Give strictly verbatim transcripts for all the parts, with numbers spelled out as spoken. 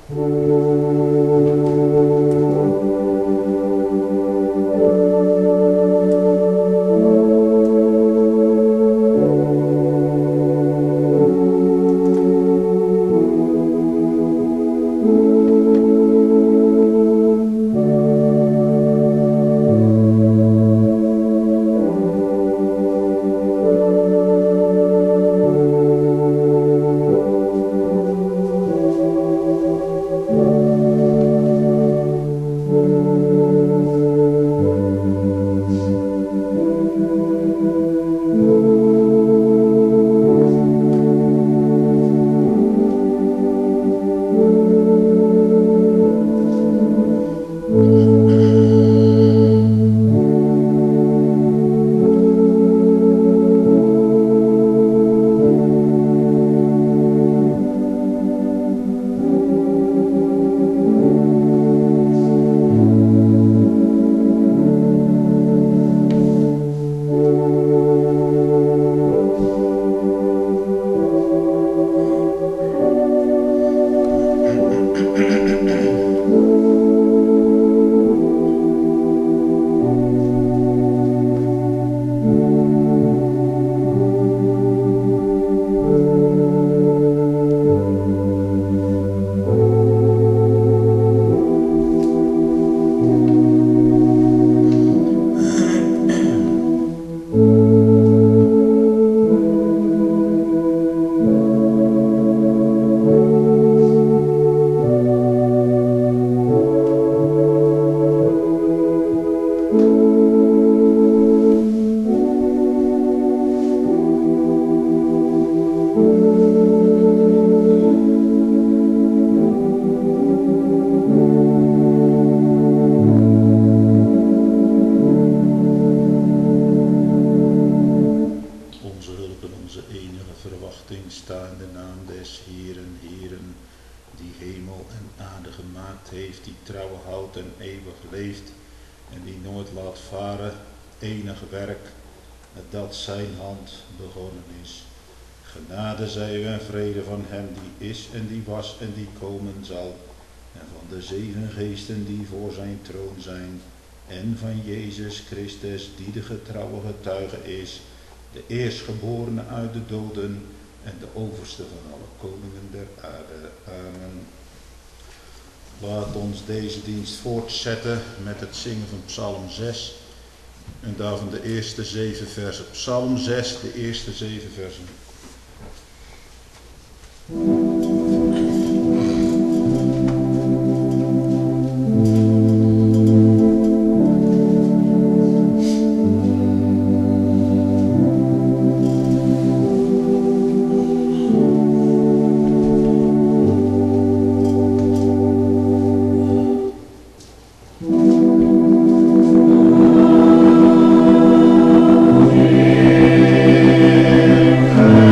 Dat zijn hand begonnen is. Genade zij u en vrede van hem die is en die was en die komen zal, en van de zeven geesten die voor zijn troon zijn, en van Jezus Christus die de getrouwe getuige is, de eerstgeborene uit de doden en de overste van alle koningen der aarde. Amen. Laat ons deze dienst voortzetten met het zingen van Psalm zes. En daarvan de eerste zeven versen. Psalm zes, de eerste zeven versen. Amen.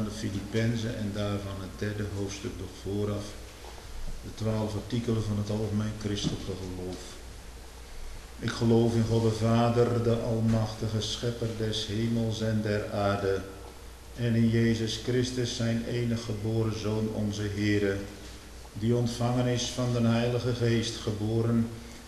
de Filippenzen en daarvan het derde hoofdstuk nog vooraf. De twaalf artikelen van het algemeen christelijke geloof. Ik geloof in God de Vader, de almachtige schepper des hemels en der aarde. En in Jezus Christus, zijn enige geboren Zoon, onze Heere, die ontvangen is van de Heilige Geest, geboren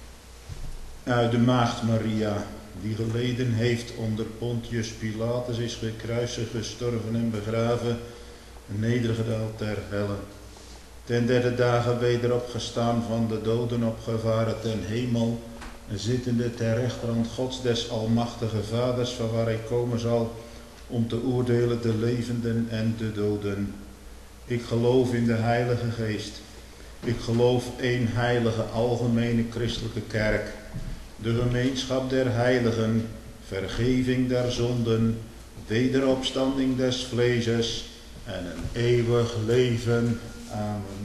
uit de Maagd Maria, die geleden heeft onder Pontius Pilatus, is gekruisigd, gestorven en begraven, nedergedaald ter helle. Ten derde dagen weder opgestaan, van de doden opgevaren ten hemel, zittende ter rechterhand Gods des almachtige Vaders, van waar hij komen zal om te oordelen de levenden en de doden. Ik geloof in de Heilige Geest. Ik geloof één heilige algemene christelijke kerk, de gemeenschap der heiligen, vergeving der zonden, wederopstanding des vleeses en een eeuwig leven. Amen.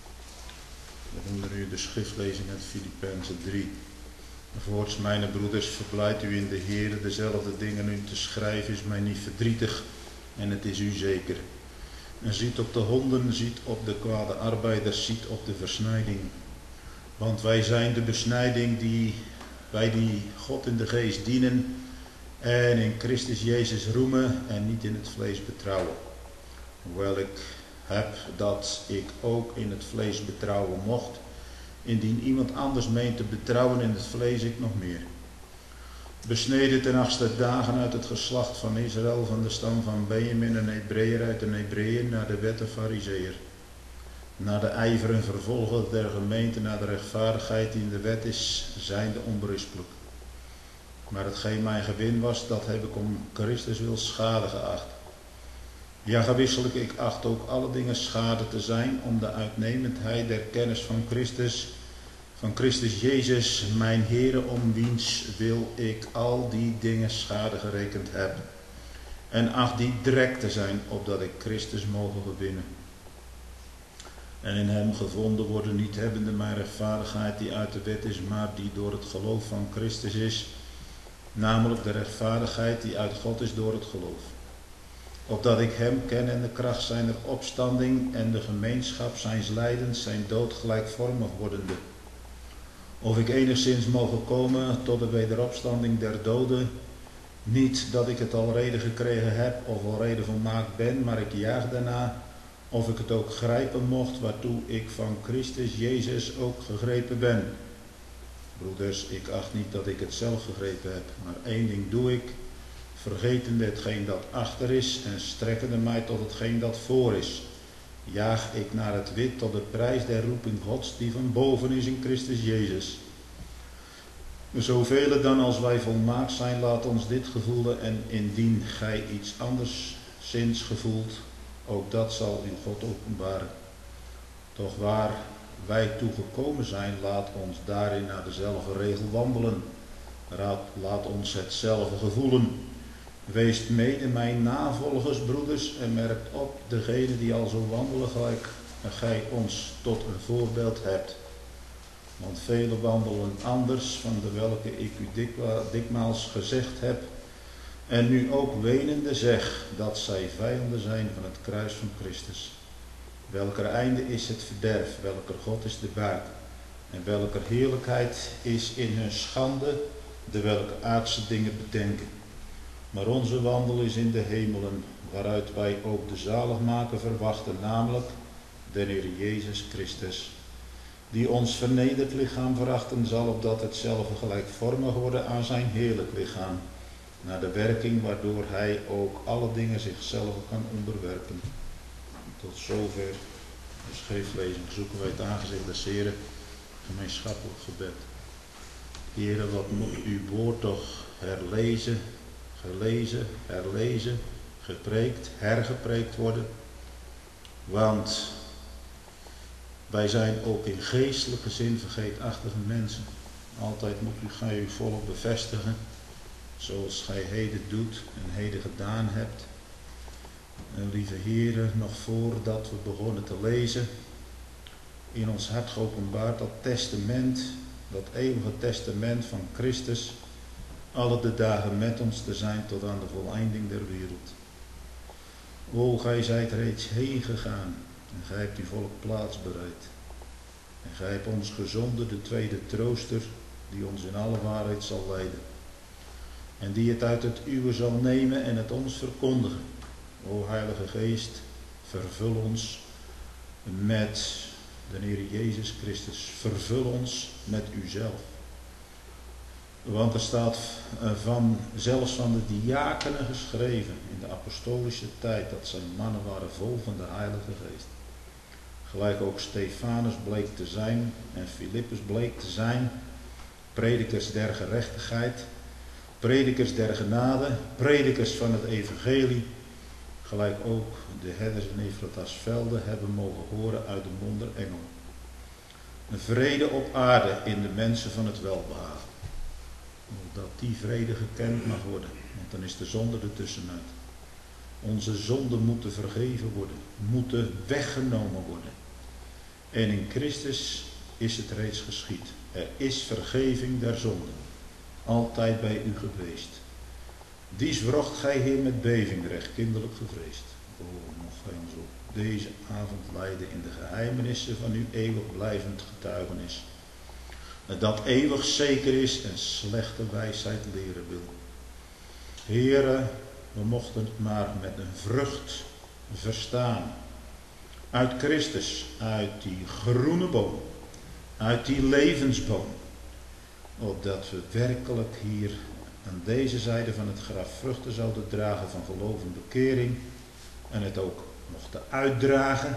We doen nu de schriftlezing uit Filippenzen drie. Voorts, mijn broeders, verblijd u in de Heer. Dezelfde dingen u te schrijven is mij niet verdrietig en het is u zeker. En ziet op de honden, ziet op de kwade arbeiders, ziet op de versnijding. Want wij zijn de besnijding die wij die God in de geest dienen en in Christus Jezus roemen en niet in het vlees betrouwen. Hoewel ik heb dat ik ook in het vlees betrouwen mocht, indien iemand anders meent te betrouwen in het vlees, ik nog meer. Besneden ten achtste dagen uit het geslacht van Israël, van de stam van Benjamin, een Hebreeër uit de Hebreeën, naar de wet een Farizeeër. Naar de ijver en vervolger der gemeente, naar de rechtvaardigheid die in de wet is, zijnde onberispelijk. Maar hetgeen mijn gewin was, dat heb ik om Christus wil schade geacht. Ja, gewisselijk, ik acht ook alle dingen schade te zijn, om de uitnemendheid der kennis van Christus, van Christus Jezus, mijn Heere, om wiens wil ik al die dingen schade gerekend heb. En acht die drek te zijn, opdat ik Christus mogen gewinnen. En in hem gevonden worden, niet hebbende mijn rechtvaardigheid die uit de wet is, maar die door het geloof van Christus is, namelijk de rechtvaardigheid die uit God is door het geloof. Opdat ik hem ken en de kracht zijner opstanding en de gemeenschap zijns lijdens, zijn dood gelijkvormig wordende. Of ik enigszins mogen komen tot de wederopstanding der doden, niet dat ik het alrede gekregen heb of alrede volmaakt ben, maar ik jaag daarna, of ik het ook grijpen mocht, waartoe ik van Christus Jezus ook gegrepen ben. Broeders, ik acht niet dat ik het zelf gegrepen heb, maar één ding doe ik, vergetende hetgeen dat achter is en strekkende mij tot hetgeen dat voor is, jaag ik naar het wit tot de prijs der roeping Gods die van boven is in Christus Jezus. Zoveel dan als wij volmaakt zijn, laat ons dit gevoelen, en indien gij iets anders zins gevoelt, ook dat zal u God openbaren. Toch waar wij toegekomen zijn, laat ons daarin naar dezelfde regel wandelen. Laat ons hetzelfde gevoelen. Wees mede mijn navolgers, broeders, en merkt op degene die al zo wandelen gelijk gij ons tot een voorbeeld hebt. Want velen wandelen anders, van de welke ik u dikwa, dikmaals gezegd heb, en nu ook wenende zeg, dat zij vijanden zijn van het kruis van Christus. Welker einde is het verderf, welker God is de buik, en welker heerlijkheid is in hun schande, de welke aardse dingen bedenken. Maar onze wandel is in de hemelen, waaruit wij ook de zaligmaker verwachten, namelijk de Heer Jezus Christus, die ons vernederd lichaam verachten zal, opdat hetzelfde gelijkvormig worden aan zijn heerlijk lichaam, naar de werking waardoor hij ook alle dingen zichzelf kan onderwerpen. Tot zover de schriftlezing. Zoeken wij het aangezicht des Heren, gemeenschappelijk gebed. Heere, wat moet uw woord toch herlezen, gelezen, herlezen, gepreekt, hergepreekt worden. Want wij zijn ook in geestelijke zin vergeetachtige mensen. Altijd moet u, gij u volop bevestigen, zoals gij heden doet en heden gedaan hebt. En lieve Heere, nog voordat we begonnen te lezen, in ons hart geopenbaard dat testament, dat eeuwige testament van Christus, alle de dagen met ons te zijn tot aan de voleinding der wereld. O, gij zijt reeds heen gegaan en gij hebt uw volk plaats bereid. En gij hebt ons gezonden, de tweede trooster, die ons in alle waarheid zal leiden. En die het uit het uwe zal nemen en het ons verkondigen. O Heilige Geest, vervul ons met de Heer Jezus Christus. Vervul ons met uzelf. Want er staat van, zelfs van de diakenen geschreven in de apostolische tijd, dat zijn mannen waren vol van de Heilige Geest. Gelijk ook Stefanus bleek te zijn en Filippus bleek te zijn, predikers der gerechtigheid, predikers der genade, predikers van het evangelie, gelijk ook de herders in Efratas velden hebben mogen horen uit de mond der engel. Een vrede op aarde in de mensen van het welbehagen. Dat die vrede gekend mag worden, want dan is de zonde er tussenuit. Onze zonden moeten vergeven worden, moeten weggenomen worden. En in Christus is het reeds geschied. Er is vergeving der zonden, altijd bij u geweest. Dies wrocht gij Heer met beving recht kinderlijk gevreesd. O, mocht gij ons op deze avond leiden in de geheimenissen van uw eeuwig blijvend getuigenis. Dat eeuwig zeker is en slechte wijsheid leren wil. Heere, we mochten het maar met een vrucht verstaan. Uit Christus, uit die groene boom, uit die levensboom. Opdat we werkelijk hier aan deze zijde van het graf vruchten zouden dragen van geloof en bekering. En het ook mochten uitdragen.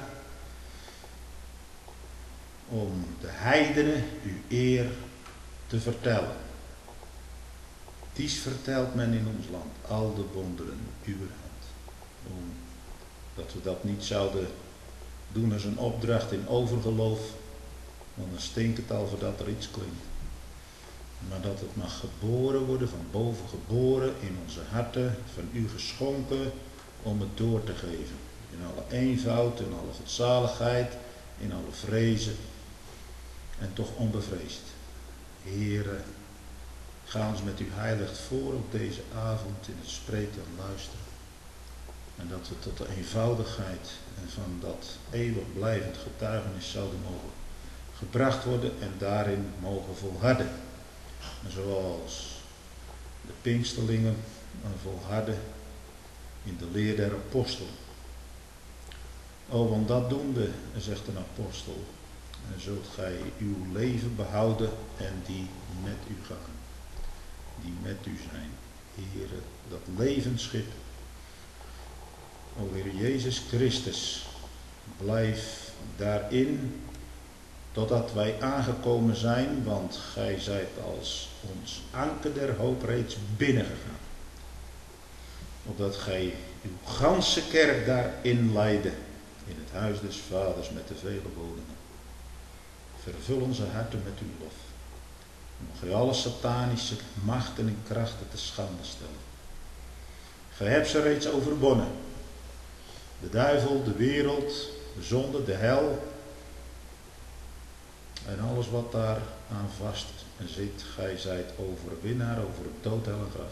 Om de heidenen uw eer te vertellen. Dies vertelt men in ons land, al de wonderen uw hand. Omdat we dat niet zouden doen als een opdracht in overgeloof, want dan stinkt het al voordat er iets klinkt. Maar dat het mag geboren worden, van boven geboren, in onze harten, van u geschonken, om het door te geven. In alle eenvoud, in alle godzaligheid, in alle vrezen. En toch onbevreesd. Heere, ga ons met uw heiligt voor op deze avond in het spreken en luisteren. En dat we tot de eenvoudigheid en van dat eeuwig blijvend getuigenis zouden mogen gebracht worden en daarin mogen volharden. En zoals de Pinksterlingen volharden in de leer der apostelen. O, want dat doende, zegt een apostel, en zult gij uw leven behouden en die met u gaan. Die met u zijn. Heere, dat levensschip. O Heer Jezus Christus, blijf daarin totdat wij aangekomen zijn, want gij zijt als ons anker der hoop reeds binnengegaan. Opdat gij uw ganse kerk daarin leidde, in het huis des Vaders met de vele woningen. Vervul onze harten met uw lof. Mocht gij alle satanische machten en krachten te schande stellen. Gij hebt ze reeds overwonnen. De duivel, de wereld, de zonde, de hel. En alles wat daar aan vast en zit. Gij zijt overwinnaar over het dood, hel en graf.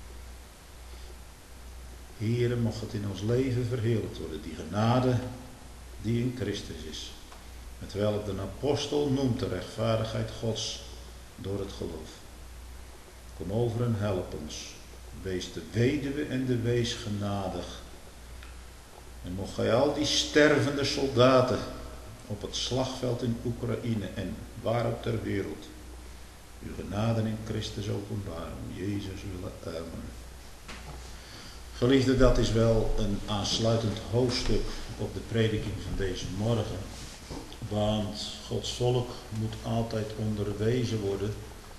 Heere, mocht het in ons leven verheerlijkt worden. Die genade die in Christus is. Met welk de apostel noemt de rechtvaardigheid Gods door het geloof. Kom over en help ons. Wees de weduwe en de wees genadig. En mocht gij al die stervende soldaten op het slagveld in Oekraïne en waar ook ter wereld uw genade in Christus openbaren. Om Jezus willen. Amen. Geliefde, dat is wel een aansluitend hoofdstuk op de prediking van deze morgen. Want Gods volk moet altijd onderwezen worden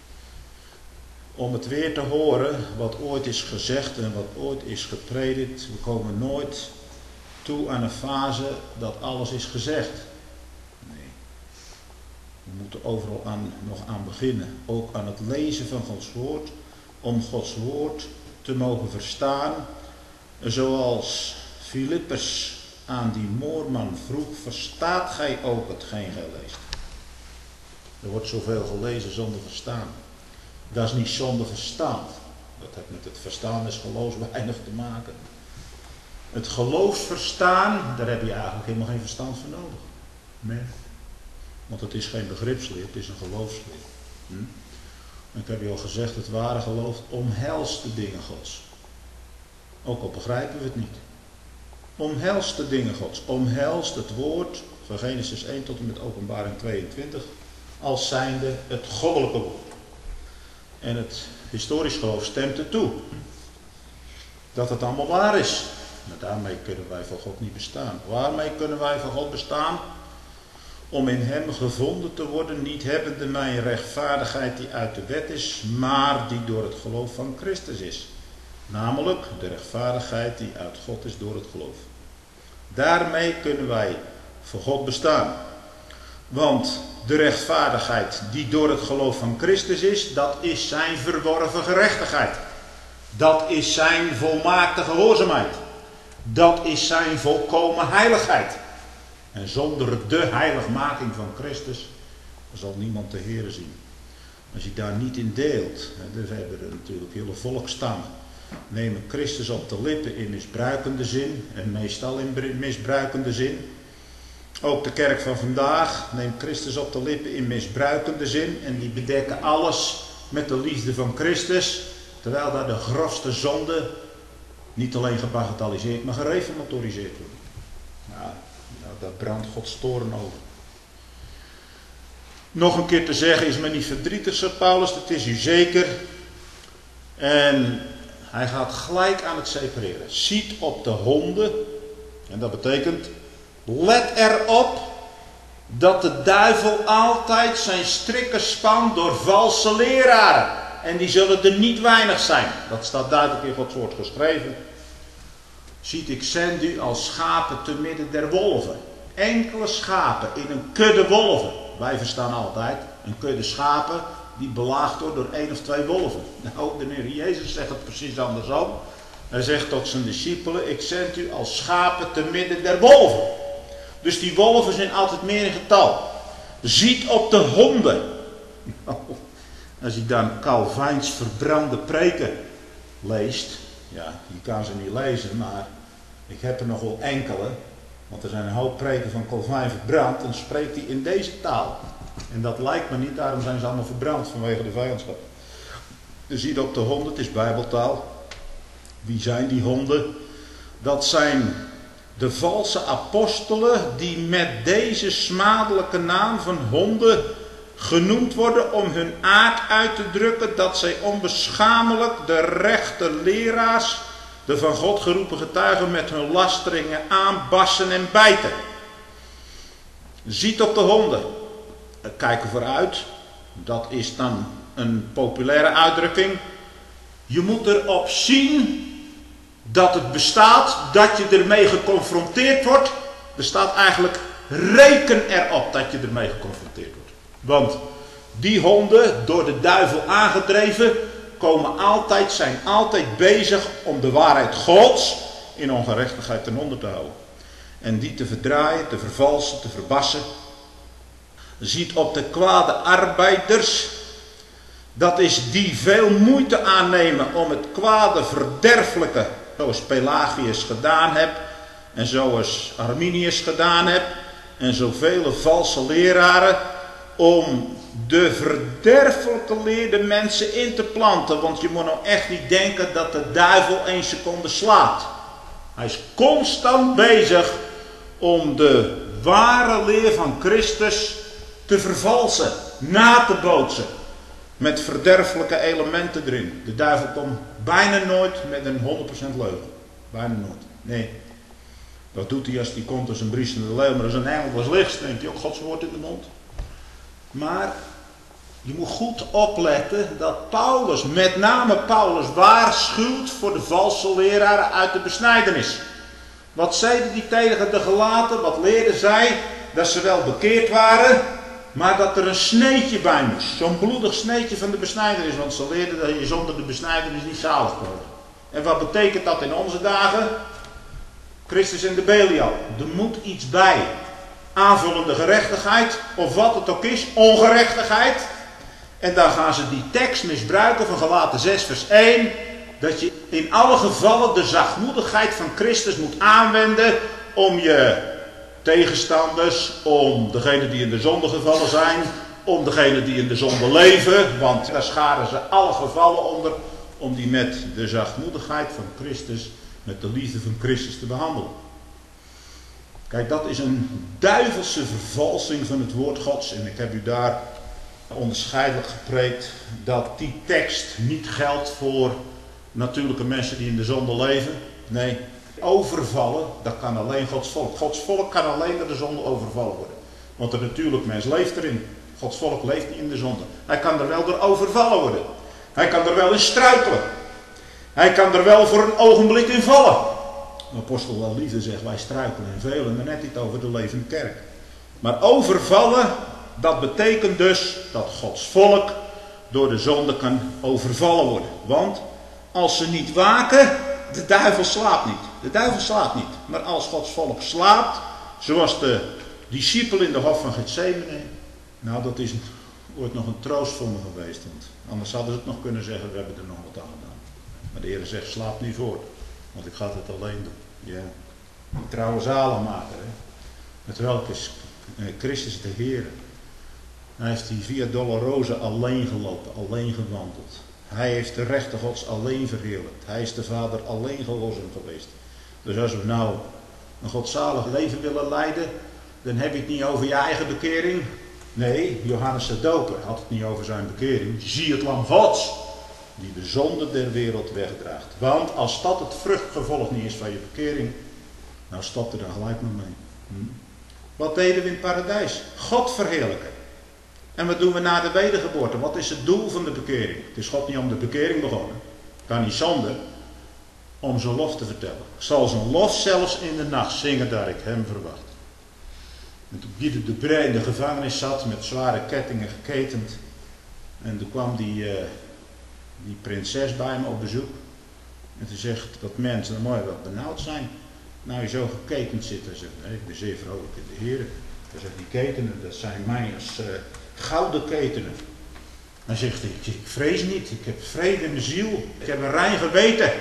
om het weer te horen wat ooit is gezegd en wat ooit is gepredikt. We komen nooit toe aan een fase dat alles is gezegd. Nee. We moeten overal aan, nog aan beginnen. Ook aan het lezen van Gods woord. Om Gods woord te mogen verstaan. Zoals Filippus aan die moorman vroeg, verstaat gij ook hetgeen gij leest? Er wordt zoveel gelezen zonder verstaan. Dat is niet zonder verstand. Dat heeft met het verstaan des geloofs weinig te maken. Het geloof verstaan, daar heb je eigenlijk helemaal geen verstand voor nodig. Nee. Want het is geen begripsleer, het is een geloofsleer. Hm? Ik heb je al gezegd, het ware geloof omhelst de dingen Gods. Ook al begrijpen we het niet. Omhelst de dingen Gods. Omhelst het woord van Genesis één tot en met Openbaring tweeëntwintig als zijnde het goddelijke woord. En het historisch geloof stemt er toe. Dat het allemaal waar is. Maar daarmee kunnen wij van God niet bestaan. Waarmee kunnen wij van God bestaan? Om in hem gevonden te worden, niet hebbende mijn rechtvaardigheid die uit de wet is, maar die door het geloof van Christus is. Namelijk de rechtvaardigheid die uit God is door het geloof. Daarmee kunnen wij voor God bestaan. Want de rechtvaardigheid die door het geloof van Christus is, dat is zijn verworven gerechtigheid. Dat is zijn volmaakte gehoorzaamheid. Dat is zijn volkomen heiligheid. En zonder de heiligmaking van Christus zal niemand de Heere zien. Als je daar niet in deelt, hè, we hebben er natuurlijk hele volkstammen, nemen Christus op de lippen in misbruikende zin en meestal in misbruikende zin. Ook de kerk van vandaag neemt Christus op de lippen in misbruikende zin en die bedekken alles met de liefde van Christus, terwijl daar de grofste zonde niet alleen gebagatelliseerd, maar gereformatoriseerd wordt. Nou, nou, daar brandt Gods toorn over. Nog een keer te zeggen is me niet verdrietig, zegt Paulus, dat is u zeker. En hij gaat gelijk aan het separeren. Ziet op de honden, en dat betekent, let erop dat de duivel altijd zijn strikken spant door valse leraren. En die zullen er niet weinig zijn. Dat staat duidelijk in Gods woord geschreven. Ziet, ik zend u als schapen te midden der wolven. Enkele schapen in een kudde wolven. Wij verstaan altijd een kudde schapen die belaagd wordt door één of twee wolven. Nou, de Heer Jezus zegt het precies andersom. Hij zegt tot zijn discipelen, ik zend u als schapen te midden der wolven. Dus die wolven zijn altijd meer in getal. Ziet op de honden. Nou, als je dan Calvijns verbrande preken leest, ja, je kan ze niet lezen, maar ik heb er nog wel enkele, want er zijn een hoop preken van Calvijn verbrand, en spreekt hij in deze taal. En dat lijkt me niet, daarom zijn ze allemaal verbrand vanwege de vijandschap. Dus ziet op de honden, het is bijbeltaal. Wie zijn die honden? Dat zijn de valse apostelen die met deze smadelijke naam van honden genoemd worden om hun aard uit te drukken dat zij onbeschamelijk de rechte leraars, de van God geroepen getuigen, met hun lasteringen aanbassen en bijten. Ziet op de honden. Kijken vooruit. Dat is dan een populaire uitdrukking. Je moet erop zien dat het bestaat, dat je ermee geconfronteerd wordt. Er staat eigenlijk, reken erop dat je ermee geconfronteerd wordt. Want die honden, door de duivel aangedreven, komen altijd, zijn altijd bezig om de waarheid Gods in ongerechtigheid ten onder te houden. En die te verdraaien, te vervalsen, te verbassen. Ziet op de kwade arbeiders. Dat is die veel moeite aannemen om het kwade verderfelijke, zoals Pelagius gedaan hebt, en zoals Arminius gedaan hebt, en zoveel valse leraren, om de verderfelijke leer de mensen in te planten. Want je moet nou echt niet denken dat de duivel één seconde slaapt. Hij is constant bezig om de ware leer van Christus te vervalsen, na te bootsen. Met verderfelijke elementen erin. De duivel komt bijna nooit met een honderd procent leugen. Bijna nooit. Nee. Dat doet hij als hij komt als een briesende leeuw. Maar als een engel was licht, neemt hij ook Gods woord in de mond. Maar je moet goed opletten dat Paulus, met name Paulus, waarschuwt voor de valse leraren uit de besnijdenis. Wat zeiden die tegen de gelaten? Wat leerden zij? Dat ze wel bekeerd waren, maar dat er een sneetje bij moest. Zo'n bloedig sneetje van de besnijdenis. Want ze leerden dat je zonder de besnijdenis niet zalig kon worden. En wat betekent dat in onze dagen? Christus en de Belial. Er moet iets bij. Aanvullende gerechtigheid, of wat het ook is, ongerechtigheid. En dan gaan ze die tekst misbruiken van Galaten zes vers één. dat je in alle gevallen de zachtmoedigheid van Christus moet aanwenden om je tegenstanders, om degenen die in de zonde gevallen zijn, om degenen die in de zonde leven, want daar scharen ze alle gevallen onder, om die met de zachtmoedigheid van Christus, met de liefde van Christus te behandelen. Kijk, dat is een duivelse vervalsing van het woord Gods. En ik heb u daar onderscheidelijk gepreekt dat die tekst niet geldt voor natuurlijke mensen die in de zonde leven. Nee, overvallen, dat kan alleen Gods volk. Gods volk kan alleen door de zonde overvallen worden. Want een natuurlijk mens leeft erin. Gods volk leeft niet in de zonde. Hij kan er wel door overvallen worden. Hij kan er wel in struikelen. Hij kan er wel voor een ogenblik in vallen. De apostel wel liefde zegt, wij struikelen en velen, maar net niet over de levende kerk. Maar overvallen, dat betekent dus dat Gods volk door de zonde kan overvallen worden. Want als ze niet waken, de duivel slaapt niet. De duivel slaapt niet. Maar als Gods volk slaapt, zoals de discipel in de hof van Gethsemane, nou dat is ooit nog een troost voor me geweest. Want anders hadden ze het nog kunnen zeggen, we hebben er nog wat aan gedaan. Maar de Heer zegt, slaap niet voort. Want ik ga het alleen doen. Ja, die trouwe zalenmaker. Hè? Met welke is Christus de Heer. Hij heeft die via Dolorosa alleen gelopen, alleen gewandeld. Hij heeft de rechte Gods alleen verheerlijkt. Hij is de Vader alleen gehoorzaam geweest. Dus als we nou een godzalig leven willen leiden, dan heb je het niet over je eigen bekering. Nee, Johannes de Doper had het niet over zijn bekering. Zie het lam Gods, die de zonde der wereld wegdraagt. Want als dat het vruchtgevolg niet is van je bekering, nou stop er dan gelijk maar mee. Hm? Wat deden we in het paradijs? God verheerlijken. En wat doen we na de wedergeboorte? Wat is het doel van de bekering? Het is God niet om de bekering begonnen. Kan niet zonder om zijn lof te vertellen. Ik zal zijn lof zelfs in de nacht zingen daar ik hem verwacht. En toen Guido de Brij in de gevangenis zat met zware kettingen geketend. En toen kwam die, uh, die prinses bij me op bezoek. En toen zegt dat mensen dan mooi wat benauwd zijn. Nou je zo geketend zit. Hij zegt, nee, ik ben zeer vrolijk in de Heer. Hij zegt, die ketenen, dat zijn mij als uh, gouden ketenen. Dan zegt hij, ik vrees niet, ik heb vrede in mijn ziel. Ik heb een rein geweten.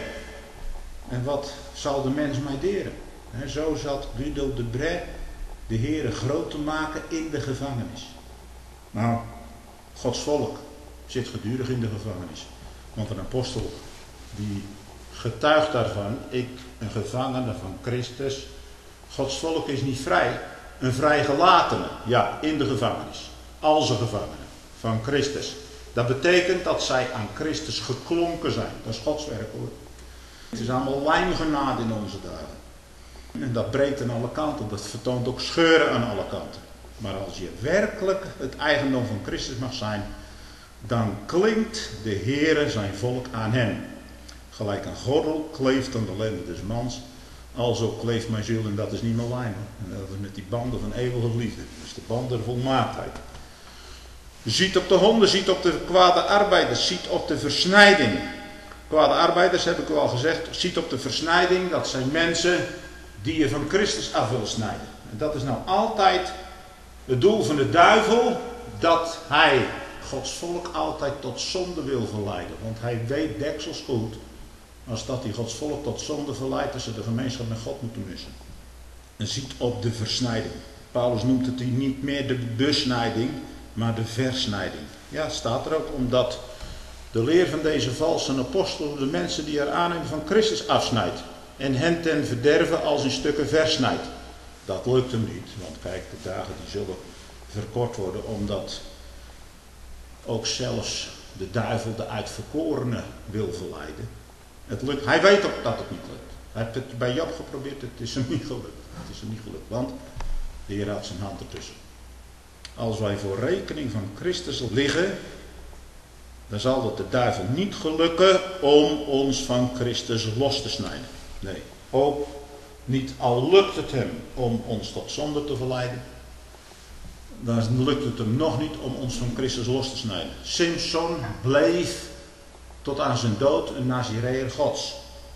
En wat zal de mens mij deren? He, zo zat Guido de Brij de Heere groot te maken in de gevangenis. Nou, Gods volk zit gedurig in de gevangenis. Want een apostel die getuigt daarvan, ik, een gevangene van Christus. Gods volk is niet vrij, een vrijgelatene, ja, in de gevangenis. Als een gevangene van Christus. Dat betekent dat zij aan Christus geklonken zijn. Dat is Gods werk hoor. Het is allemaal lijmgenade in onze dagen. En dat breekt aan alle kanten. Dat vertoont ook scheuren aan alle kanten. Maar als je werkelijk het eigendom van Christus mag zijn, dan klinkt de Heere zijn volk aan hem. Gelijk een gordel kleeft aan de lenden des mans. Alzo kleeft mijn ziel en dat is niet meer lijm. En dat is met die banden van eeuwige liefde. Dat is de band der volmaaktheid. Ziet op de honden, ziet op de kwade arbeiders, ziet op de versnijding. Kwade arbeiders, heb ik u al gezegd, ziet op de versnijding, dat zijn mensen die je van Christus af willen snijden. En dat is nou altijd het doel van de duivel, dat hij Gods volk altijd tot zonde wil verleiden. Want hij weet deksels goed, als dat hij Gods volk tot zonde verleidt, dat ze de gemeenschap met God moeten missen. En ziet op de versnijding. Paulus noemt het hier niet meer de besnijding, maar de versnijding. Ja, het staat er ook, omdat de leer van deze valse apostel de mensen die er aannemen van Christus afsnijdt. En hen ten verderven als in stukken versnijdt. Dat lukt hem niet, want kijk, de dagen die zullen verkort worden, omdat ook zelfs de duivel de uitverkorene wil verleiden. Het lukt, hij weet ook dat het niet lukt. Hij heeft het bij Job geprobeerd, het is hem niet gelukt. Het is hem niet gelukt, want de Heer had zijn hand ertussen. Als wij voor rekening van Christus liggen, dan zal het de duivel niet gelukken om ons van Christus los te snijden. Nee, ook niet al lukt het hem om ons tot zonde te verleiden, dan lukt het hem nog niet om ons van Christus los te snijden. Simson bleef tot aan zijn dood een Nazireër Gods.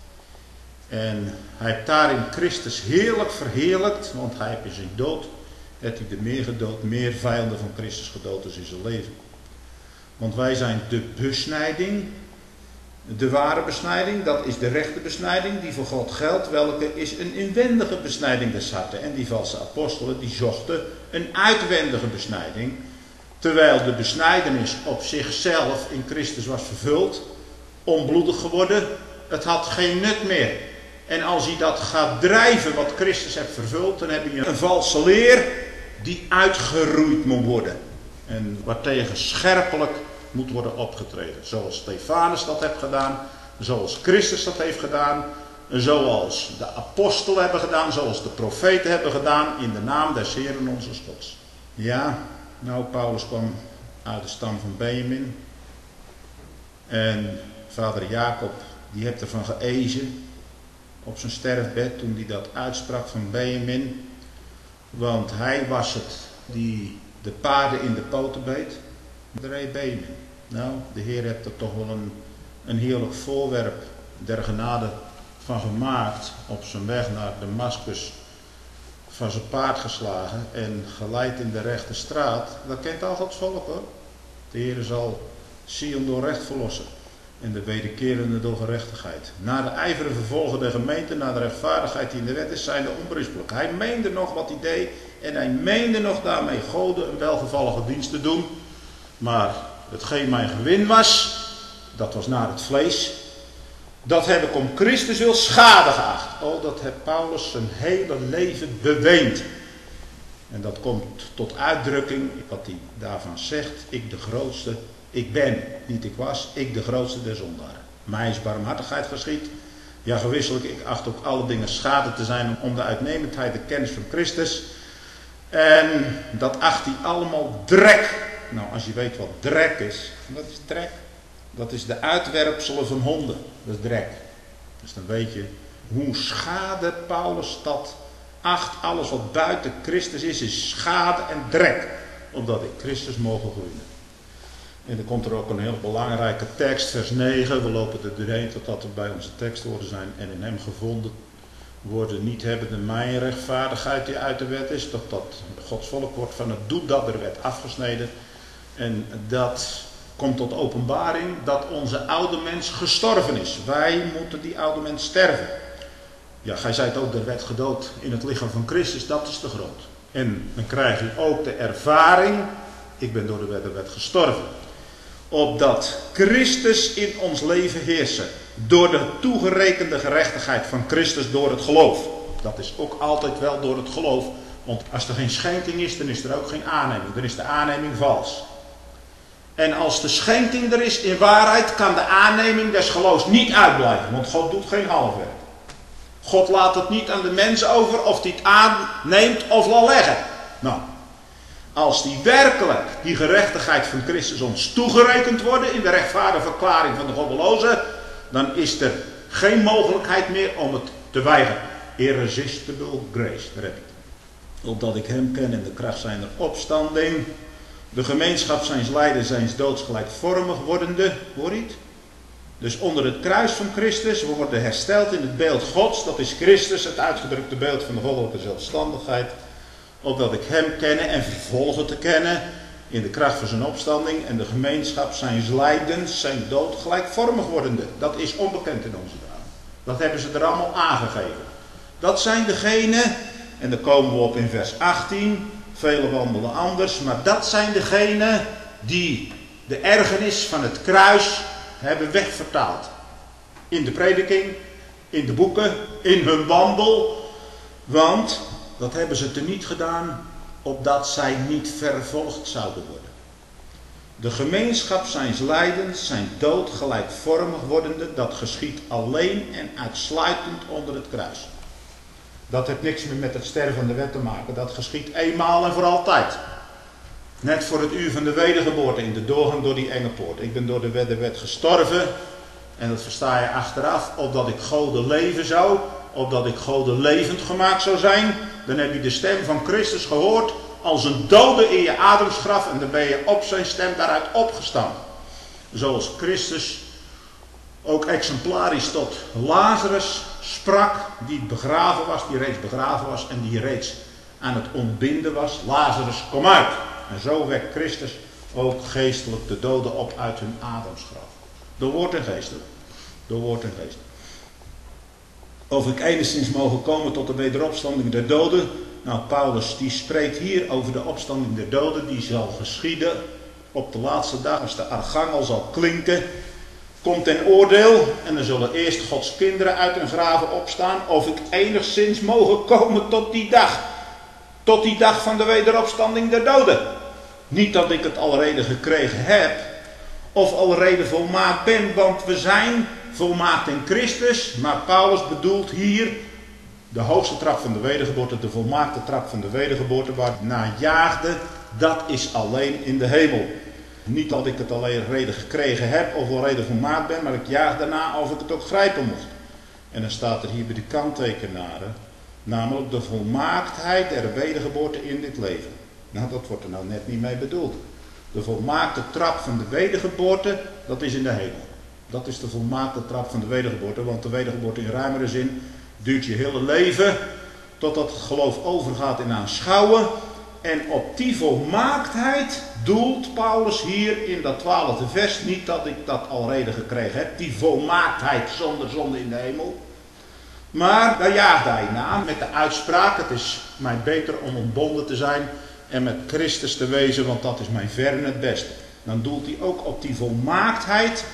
En hij heeft daarin Christus heerlijk verheerlijkt, want hij heeft in zijn dood, heeft hij er meer gedood, meer vijanden van Christus gedood als in zijn leven. Want wij zijn de besnijding De ware besnijding, dat is de rechte besnijding die voor God geldt, welke is een inwendige besnijding des harten. En die valse apostelen die zochten een uitwendige besnijding, terwijl de besnijdenis op zichzelf in Christus was vervuld, onbloedig geworden, het had geen nut meer. En als je dat gaat drijven wat Christus heeft vervuld, dan heb je een valse leer die uitgeroeid moet worden. En waartegen scherpelijk moet worden opgetreden. Zoals Stefanus dat heeft gedaan, zoals Christus dat heeft gedaan, zoals de apostelen hebben gedaan, zoals de profeten hebben gedaan, in de naam des Heeren onze Gods. Ja, nou, Paulus kwam uit de stam van Benjamin. En vader Jacob, die heeft ervan geëzen op zijn sterfbed toen hij dat uitsprak van Benjamin. Want hij was het die de paarden in de poten beet. De ree Benjamin. Nou, de Heer heeft er toch wel een, een heerlijk voorwerp der genade van gemaakt. Op zijn weg naar Damascus van zijn paard geslagen en geleid in de rechte straat. Dat kent al Gods volk hoor. De Heer zal Sion door recht verlossen. En de wederkerende door gerechtigheid. Na de ijveren vervolgen der gemeente, na de rechtvaardigheid die in de wet is, zijn de onberispelijk. Hij meende nog wat hij deed en hij meende nog daarmee Gode een welgevallige dienst te doen. Maar hetgeen mijn gewin was, dat was naar het vlees. Dat heb ik om Christus wil schade geacht. Oh, dat heeft Paulus zijn hele leven beweend. En dat komt tot uitdrukking, wat hij daarvan zegt, ik de grootste. Ik ben, niet ik was, ik de grootste der zondaren. Mij is barmhartigheid geschied. Ja, gewisselijk, ik acht ook alle dingen schade te zijn om de uitnemendheid, de kennis van Christus. En dat acht hij allemaal drek. Nou, als je weet wat drek is, wat is drek? Dat is de uitwerpselen van honden. Dat is drek. Dus dan weet je hoe schade Paulus dat acht. Alles wat buiten Christus is, is schade en drek. Opdat ik Christus mogen groeien. En dan komt er ook een heel belangrijke tekst, vers negen. We lopen er doorheen totdat we bij onze tekstwoorden zijn. En in hem gevonden worden niet hebbende mijn rechtvaardigheid die uit de wet is. Dat dat Gods volk wordt van het doet dat der wet afgesneden. En dat komt tot openbaring dat onze oude mens gestorven is. Wij moeten die oude mens sterven. Ja, gij zijt ook der wet gedood in het lichaam van Christus, dat is te groot. En dan krijg je ook de ervaring, ik ben door de wet der wet gestorven. Opdat Christus in ons leven heersen. Door de toegerekende gerechtigheid van Christus door het geloof. Dat is ook altijd wel door het geloof. Want als er geen schenking is, dan is er ook geen aanneming. Dan is de aanneming vals. En als de schenking er is in waarheid, kan de aanneming des geloofs niet uitblijven. Want God doet geen halfwerk. God laat het niet aan de mens over of hij het aanneemt of laat leggen. Nou, als die werkelijk die gerechtigheid van Christus ons toegerekend worden in de rechtvaardige verklaring van de goddelozen, dan is er geen mogelijkheid meer om het te weigeren. Irresistible grace, daar heb je het. Opdat ik hem ken in de kracht zijner opstanding, de gemeenschap zijns lijden, zijns doods gelijkvormig wordende, hoor je het? Dus onder het kruis van Christus, we worden hersteld in het beeld Gods, dat is Christus, het uitgedrukte beeld van de goddelijke zelfstandigheid. Opdat ik hem kennen en vervolgen te kennen in de kracht van zijn opstanding en de gemeenschap zijns lijdens, zijn dood gelijkvormig wordende. Dat is onbekend in onze dagen. Dat hebben ze er allemaal aangegeven. Dat zijn degenen, en daar komen we op in vers achttien, velen wandelen anders, maar dat zijn degenen die de ergernis van het kruis hebben wegvertaald. In de prediking, in de boeken, in hun wandel, want dat hebben ze teniet gedaan, opdat zij niet vervolgd zouden worden. De gemeenschap zijns lijdens, zijn dood gelijkvormig wordende, dat geschiedt alleen en uitsluitend onder het kruis. Dat heeft niks meer met het sterven van de wet te maken, dat geschiedt eenmaal en voor altijd. Net voor het uur van de wedergeboorte in de doorgang door die enge poort. Ik ben door de wet, de wet gestorven, en dat versta je achteraf, opdat ik Gode leven zou, opdat ik Gode levend gemaakt zou zijn. Dan heb je de stem van Christus gehoord als een dode in je ademsgraf en dan ben je op zijn stem daaruit opgestaan. Zoals Christus ook exemplarisch tot Lazarus sprak, die begraven was, die reeds begraven was en die reeds aan het ontbinden was. Lazarus, kom uit! En zo wekt Christus ook geestelijk de doden op uit hun ademsgraf. Door woord en geestelijk. door woord en geest. Of ik enigszins mogen komen tot de wederopstanding der doden. Nou, Paulus die spreekt hier over de opstanding der doden. Die zal geschieden op de laatste dag, als de archangel zal klinken. Komt ten oordeel en er zullen eerst Gods kinderen uit hun graven opstaan. Of ik enigszins mogen komen tot die dag. Tot die dag van de wederopstanding der doden. Niet dat ik het alrede gekregen heb. Of alrede volmaakt ben. Want we zijn volmaakt in Christus. Maar Paulus bedoelt hier de hoogste trap van de wedergeboorte. De volmaakte trap van de wedergeboorte. Waar het naar jaagde. Dat is alleen in de hemel. Niet dat ik het alrede gekregen heb. Of alrede volmaakt ben. Maar ik jaag daarna of ik het ook grijpen mocht. En dan staat er hier bij de kanttekenaren. Namelijk de volmaaktheid der wedergeboorte in dit leven. Nou, dat wordt er nou net niet mee bedoeld. De volmaakte trap van de wedergeboorte, dat is in de hemel. Dat is de volmaakte trap van de wedergeboorte. Want de wedergeboorte in ruimere zin duurt je hele leven. Totdat het geloof overgaat in aanschouwen. En op die volmaaktheid doelt Paulus hier in dat twaalfde vers. Niet dat ik dat alrede gekregen heb. Die volmaaktheid zonder zonde in de hemel. Maar daar jaagt hij na met de uitspraak. Het is mij beter om ontbonden te zijn en met Christus te wezen, want dat is mij verre het beste. Dan doelt hij ook op die volmaaktheid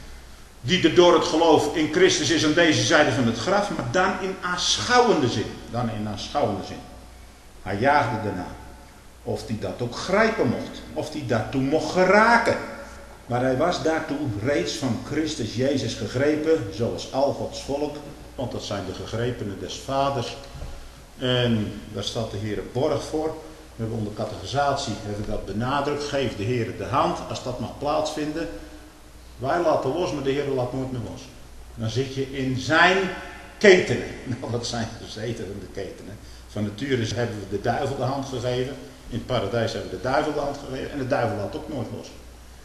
die er door het geloof in Christus is aan deze zijde van het graf, maar dan in aanschouwende zin. Dan in aanschouwende zin. Hij jaagde daarna. Of hij dat ook grijpen mocht. Of hij daartoe mocht geraken. Maar hij was daartoe reeds van Christus Jezus gegrepen, zoals al Gods volk. Want dat zijn de gegrepenen des vaders. En daar staat de Heer borg voor. We hebben onder catechisatie hebben we dat benadrukt. Geef de Heer de hand als dat mag plaatsvinden. Wij laten los, maar de Heer laat nooit meer los. Dan zit je in zijn ketenen. Nou, dat zijn de zeterende ketenen. Van nature hebben we de duivel de hand gegeven. In het paradijs hebben we de duivel de hand gegeven. En de duivel laat ook nooit los.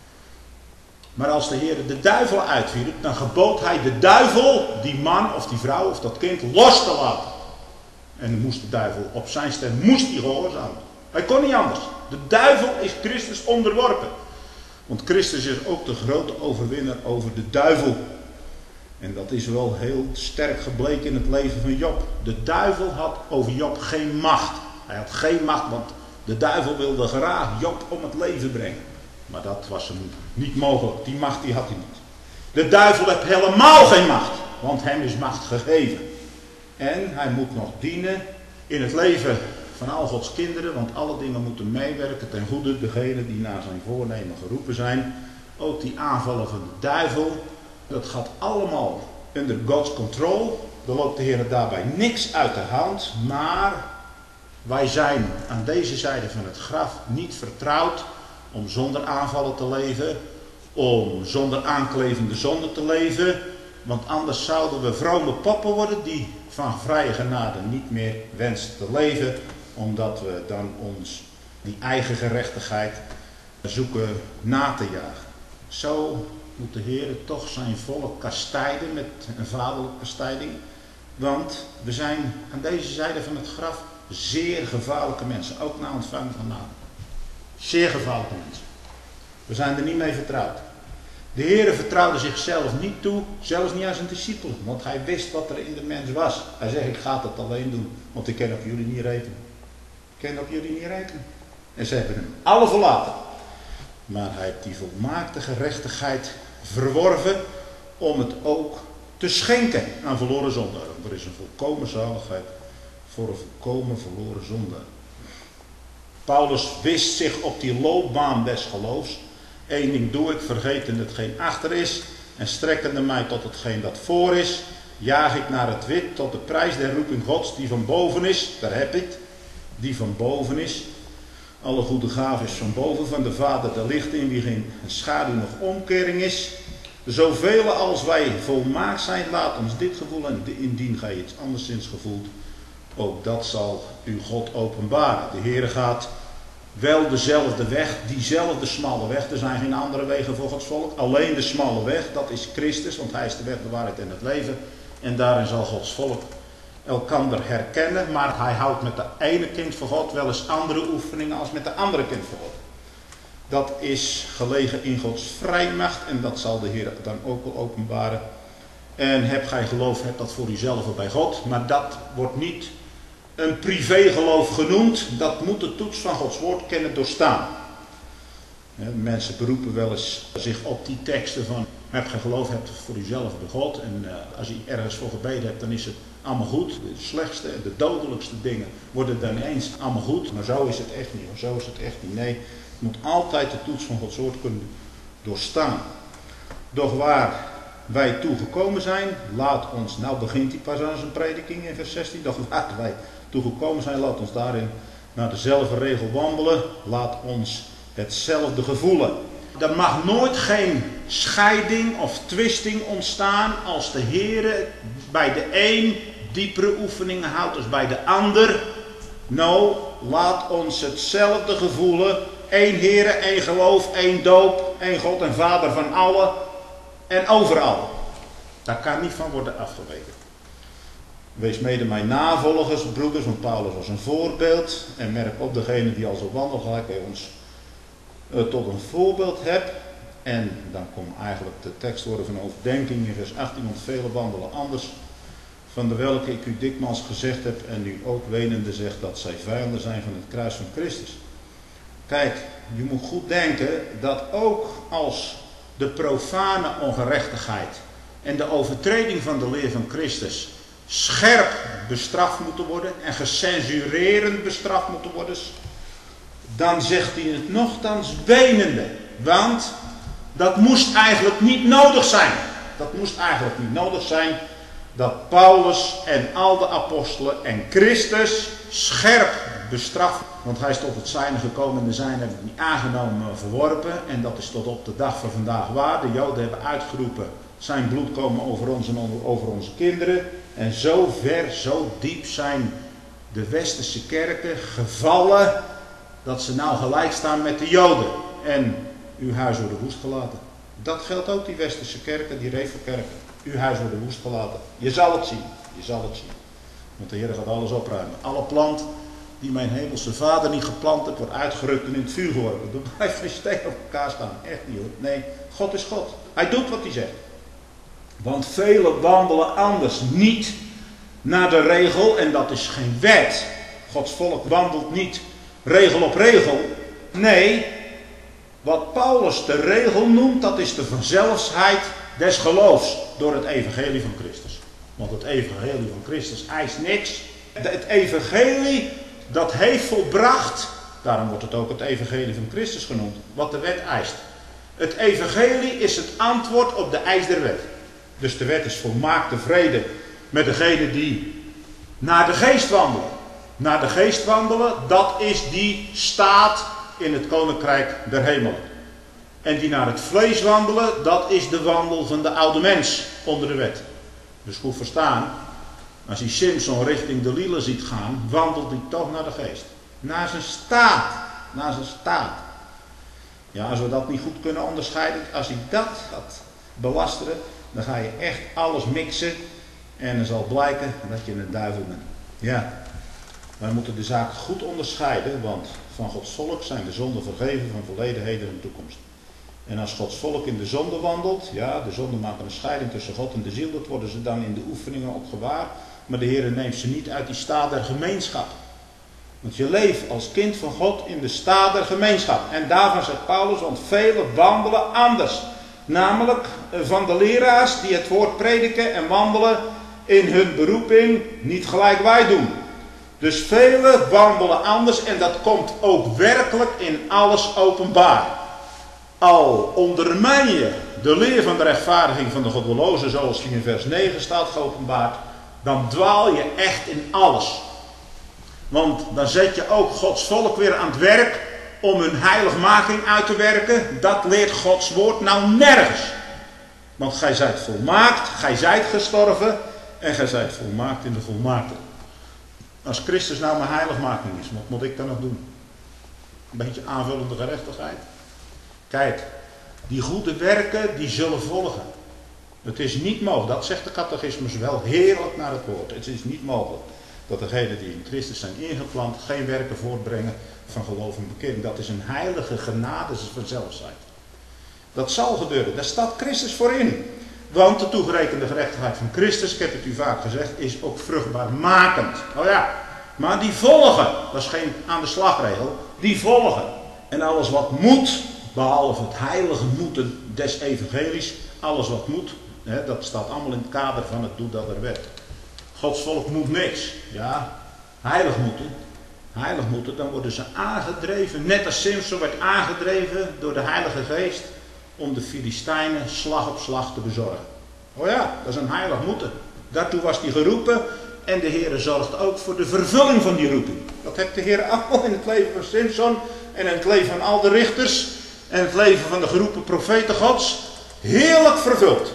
Maar als de Heer de duivel uitwierp, dan gebood hij de duivel, die man of die vrouw of dat kind, los te laten. En dan moest de duivel op zijn stem, moest hij gehoorzamen. Hij kon niet anders. De duivel is Christus onderworpen. Want Christus is ook de grote overwinnaar over de duivel. En dat is wel heel sterk gebleken in het leven van Job. De duivel had over Job geen macht. Hij had geen macht, want de duivel wilde graag Job om het leven brengen. Maar dat was hem niet mogelijk. Die macht die had hij niet. De duivel heeft helemaal geen macht. Want hem is macht gegeven. En hij moet nog dienen in het leven van al Gods kinderen. Want alle dingen moeten meewerken ten goede. Degenen die naar zijn voornemen geroepen zijn. Ook die aanvallen van de duivel. Dat gaat allemaal under God's control. Er loopt de Heer daarbij niks uit de hand. Maar wij zijn aan deze zijde van het graf niet vertrouwd om zonder aanvallen te leven, om zonder aanklevende zonde te leven, want anders zouden we vrome poppen worden die van vrije genade niet meer wensen te leven, omdat we dan ons die eigen gerechtigheid zoeken na te jagen. Zo moet de Heer toch zijn volk kastijden met een vaderlijke kastijding, want we zijn aan deze zijde van het graf zeer gevaarlijke mensen, ook na ontvanging van naam. Zeer gevaarlijke mensen. We zijn er niet mee vertrouwd. De Heer vertrouwde zichzelf niet toe, zelfs niet aan zijn discipelen, want hij wist wat er in de mens was. Hij zegt, ik ga het alleen doen, want ik kan op jullie niet rekenen. Ik kan op jullie niet rekenen. En ze hebben hem alle verlaten. Maar hij heeft die volmaakte gerechtigheid verworven om het ook te schenken aan verloren zondaren. Er is een volkomen zaligheid voor een volkomen verloren zondaar. Paulus wist zich op die loopbaan des geloofs. Eén ding doe ik, vergeten hetgeen achter is en strekkende mij tot hetgeen dat voor is, jaag ik naar het wit tot de prijs der roeping Gods die van boven is. Daar heb ik het, die van boven is. Alle goede gave is van boven, van de Vader der lichten, in wie geen schaduw nog omkering is. Zoveel als wij volmaakt zijn, laat ons dit gevoel, en indien gij iets anderszins gevoelt, ook dat zal uw God openbaren. De Heere gaat wel dezelfde weg, diezelfde smalle weg. Er zijn geen andere wegen voor Gods volk. Alleen de smalle weg, dat is Christus, want hij is de weg, de waarheid en het leven. En daarin zal Gods volk elkander herkennen. Maar hij houdt met de ene kind van God wel eens andere oefeningen als met de andere kind van God. Dat is gelegen in Gods vrijmacht en dat zal de Heer dan ook wel openbaren. En heb gij geloof, heb dat voor uzelf bij God. Maar dat wordt niet een privégeloof genoemd. Dat moet de toets van Gods woord kennen doorstaan. Mensen beroepen wel eens zich op die teksten van, heb gij geloof, heb het voor uzelf bij God. En uh, als je ergens voor gebeden hebt, dan is het allemaal goed. De slechtste, de dodelijkste dingen worden dan ineens allemaal goed. Maar zo is het echt niet. Zo is het echt niet. Nee, het moet altijd de toets van Gods woord kunnen doorstaan. Doch waar wij toegekomen zijn, laat ons, nou begint hij pas aan zijn prediking in vers zestien. Doch waar wij toegekomen zijn, laat ons daarin naar dezelfde regel wandelen. Laat ons hetzelfde gevoelen. Er mag nooit geen scheiding of twisting ontstaan als de Heere bij de een diepere oefeningen houdt als bij de ander. Nou, laat ons hetzelfde gevoelen. Eén Heere, één geloof, één doop, één God en Vader van allen en overal. Daar kan niet van worden afgeweken. Wees mede mijn navolgers, broeders, want Paulus was een voorbeeld. En merk op degene die al zo wandelt, gelijk hij ons uh, tot een voorbeeld hebt. En dan komt eigenlijk de tekstwoorden van overdenking in vers achttien, want vele wandelen anders. Van de welke ik u dikmaals gezegd heb en u ook wenende zegt dat zij vijanden zijn van het kruis van Christus. Kijk, je moet goed denken dat ook als de profane ongerechtigheid en de overtreding van de leer van Christus scherp bestraft moeten worden en gecensurerend bestraft moeten worden, dan zegt hij het nochtans wenende. Want dat moest eigenlijk niet nodig zijn. Dat moest eigenlijk niet nodig zijn dat Paulus en al de apostelen en Christus scherp bestraft. Want hij is tot het zijne gekomen en de zijne hebben het niet aangenomen, verworpen. En dat is tot op de dag van vandaag waar. De Joden hebben uitgeroepen, zijn bloed komen over ons en over onze kinderen. En zo ver, zo diep zijn de westerse kerken gevallen dat ze nou gelijk staan met de Joden. En uw huis wordt woest gelaten. Dat geldt ook die westerse kerken, die revelkerken. Uw huis wordt woest gelaten. Je zal het zien. Je zal het zien. Want de Heer gaat alles opruimen. Alle plant die mijn hemelse vader niet geplant heeft, wordt uitgerukt en in het vuur geworpen. Dan blijft geen steen op elkaar staan. Echt niet hoor. Nee, God is God. Hij doet wat hij zegt. Want velen wandelen anders niet naar de regel. En dat is geen wet. Gods volk wandelt niet regel op regel. Nee, wat Paulus de regel noemt, dat is de vanzelfsheid des geloofs door het evangelie van Christus. Want het evangelie van Christus eist niks. Het evangelie, dat heeft volbracht, daarom wordt het ook het evangelie van Christus genoemd, wat de wet eist. Het evangelie is het antwoord op de eis der wet. Dus de wet is volmaakt tevreden met degene die naar de geest wandelen. Naar de geest wandelen, dat is die staat in het koninkrijk der hemelen. En die naar het vlees wandelen, dat is de wandel van de oude mens onder de wet. Dus goed verstaan, als hij Simson richting de Lila ziet gaan, wandelt hij toch naar de geest. Naar zijn staat. Naar zijn staat. Ja, als we dat niet goed kunnen onderscheiden, als hij dat gaat belasteren, dan ga je echt alles mixen en dan zal blijken dat je een duivel bent. Ja, wij moeten de zaak goed onderscheiden, want van Gods volk zijn de zonden vergeven van verleden, heden en toekomst. En als Gods volk in de zonde wandelt, ja, de zonde maakt een scheiding tussen God en de ziel, dat worden ze dan in de oefeningen op gewaar. Maar de Heer neemt ze niet uit die staat der gemeenschap. Want je leeft als kind van God in de staat der gemeenschap. En daarvan zegt Paulus, want velen wandelen anders. Namelijk van de leraars die het woord prediken en wandelen in hun beroeping niet gelijk wij doen. Dus velen wandelen anders en dat komt ook werkelijk in alles openbaar. Al ondermijn je de leer van de rechtvaardiging van de goddelozen, zoals die in vers negen staat geopenbaard, dan dwaal je echt in alles. Want dan zet je ook Gods volk weer aan het werk om hun heiligmaking uit te werken. Dat leert Gods woord nou nergens. Want gij zijt volmaakt, gij zijt gestorven en gij zijt volmaakt in de volmaakte. Als Christus nou mijn heiligmaking is, wat moet ik dan nog doen? Een beetje aanvullende gerechtigheid. Kijk, die goede werken die zullen volgen. Het is niet mogelijk, dat zegt de catechismus wel heerlijk naar het woord. Het is niet mogelijk dat degenen die in Christus zijn ingeplant geen werken voortbrengen van geloof en bekering. Dat is een heilige genade, dat is vanzelfsheid. Dat zal gebeuren, daar staat Christus voor in. Want de toegerekende gerechtigheid van Christus, ik heb het u vaak gezegd, is ook vruchtbaarmakend. Oh ja, maar die volgen, dat is geen aan de slagregel, die volgen. En alles wat moet, behalve het heilige moeten des evangelies, alles wat moet, hè, dat staat allemaal in het kader van het doe dat er werd. Gods volk moet niks. Ja, heilig moeten. Heilig moeten, dan worden ze aangedreven, net als Simson werd aangedreven door de Heilige Geest, om de Filistijnen slag op slag te bezorgen. Oh ja, dat is een heilig moeten. Daartoe was hij geroepen en de Heer zorgt ook voor de vervulling van die roeping. Dat heeft de Heer allemaal in het leven van Simson en in het leven van al de richters en het leven van de geroepen profeten Gods heerlijk vervuld.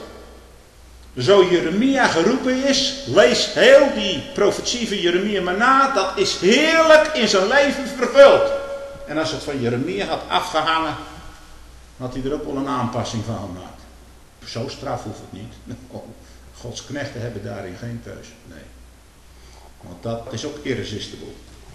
Zo Jeremia geroepen is, lees heel die profetie van Jeremia maar na, dat is heerlijk in zijn leven vervuld. En als het van Jeremia had afgehangen, had hij er ook wel een aanpassing van gemaakt. Zo straf hoeft het niet. Gods knechten hebben daarin geen keus. Nee. Want dat is ook irresistible.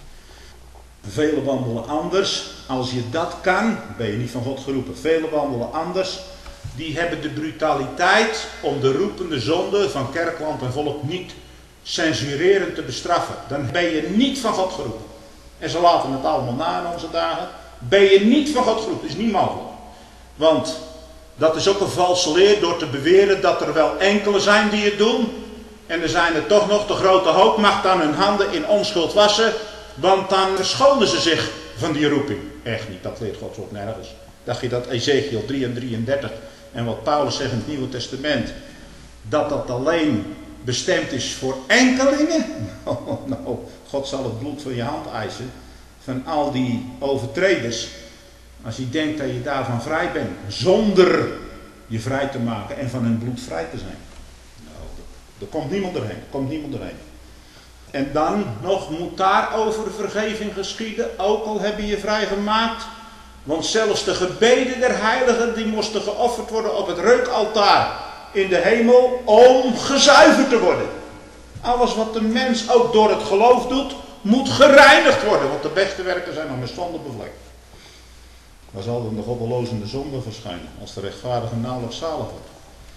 Velen wandelen anders. Als je dat kan, ben je niet van God geroepen. Velen wandelen anders. Die hebben de brutaliteit om de roepende zonde van kerkland en volk niet censurerend te bestraffen. Dan ben je niet van God geroepen. En ze laten het allemaal na in onze dagen. Ben je niet van God geroepen. Dat is niet mogelijk. Want dat is ook een valse leer door te beweren dat er wel enkele zijn die het doen. En er zijn er toch nog, de grote hoop mag dan hun handen in onschuld wassen. Want dan verschonen ze zich van die roeping. Echt niet, dat leert Gods woord nergens. Dacht je dat Ezekiel drie en drieëndertig en wat Paulus zegt in het Nieuwe Testament, dat dat alleen bestemd is voor enkelingen? Nou, nou, God zal het bloed van je hand eisen van al die overtreders. Als je denkt dat je daarvan vrij bent, zonder je vrij te maken en van hun bloed vrij te zijn. Nou, er komt niemand erheen, er komt niemand erheen. En dan nog moet daarover vergeving geschieden, ook al heb je je vrijgemaakt. Want zelfs de gebeden der heiligen, die moesten geofferd worden op het reukaltaar in de hemel, om gezuiverd te worden. Alles wat de mens ook door het geloof doet, moet gereinigd worden, want de beste werken zijn nog met zonde bevlekt. Waar zal dan de goddelozende zonde verschijnen, als de rechtvaardige nauwelijks zalig wordt?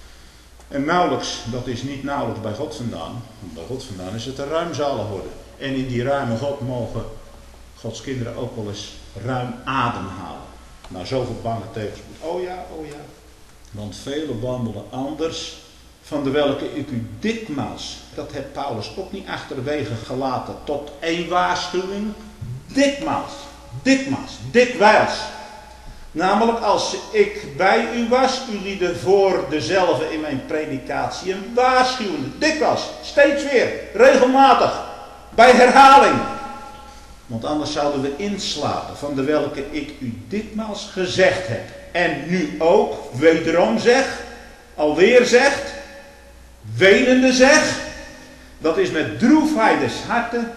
En nauwelijks, dat is niet nauwelijks bij God vandaan. Want bij God vandaan is het een ruim zalig worden. En in die ruime God mogen Gods kinderen ook wel eens ruim ademhalen. Na zoveel bange tegenspoed. Oh ja, oh ja. Want velen wandelen anders, van de welke ik u dikmaals, dat heeft Paulus ook niet achterwege gelaten, tot één waarschuwing. Dikmaals, dikmaals, dikwijls. Namelijk als ik bij u was, u lieden voor dezelfde in mijn predikatie een waarschuwende. Dikwijls, steeds weer, regelmatig, bij herhaling. Want anders zouden we inslapen, van de welke ik u ditmaals gezegd heb. En nu ook, wederom zeg, alweer zegt, wenende zeg. Dat is met droefheid des harten,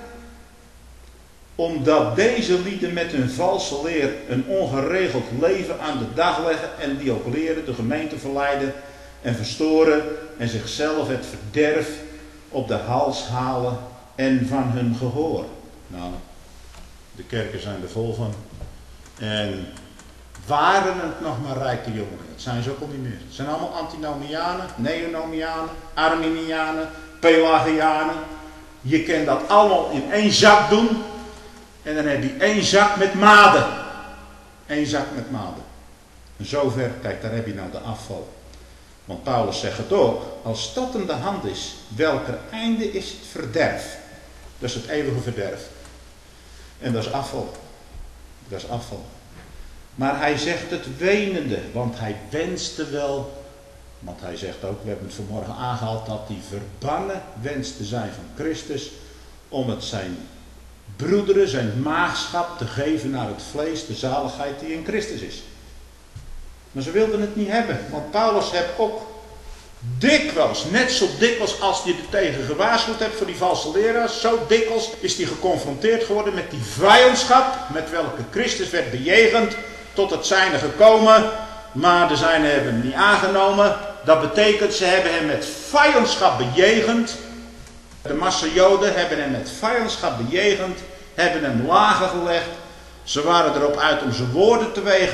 omdat deze lieden met hun valse leer een ongeregeld leven aan de dag leggen en die ook leren de gemeente verleiden en verstoren en zichzelf het verderf op de hals halen en van hun gehoor. Nou, de kerken zijn er vol van. En waren het nog maar rijke jongeren, dat zijn ze ook al niet meer. Het zijn allemaal antinomianen, neonomianen, arminianen, pelagianen. Je kan dat allemaal in één zak doen. En dan heb je één zak met maden. Eén zak met maden. En zover, kijk, daar heb je nou de afval. Want Paulus zegt het ook, als dat in de hand is, welker einde is het verderf. Dat is het eeuwige verderf. En dat is afval. Dat is afval. Maar hij zegt het wenende, want hij wenste wel, want hij zegt ook, we hebben het vanmorgen aangehaald, dat hij verbannen wenst te zijn van Christus, om het zijn broederen, zijn maagschap te geven naar het vlees, de zaligheid die in Christus is. Maar ze wilden het niet hebben, want Paulus heeft ook dikwijls, net zo dikwijls als hij er tegen gewaarschuwd hebt voor die valse leraars, zo dikwijls is hij geconfronteerd geworden met die vijandschap, met welke Christus werd bejegend, tot het zijne gekomen, maar de zijne hebben hem niet aangenomen. Dat betekent, ze hebben hem met vijandschap bejegend. De massa Joden hebben hem met vijandschap bejegend, hebben hem lager gelegd. Ze waren erop uit om zijn woorden te wegen,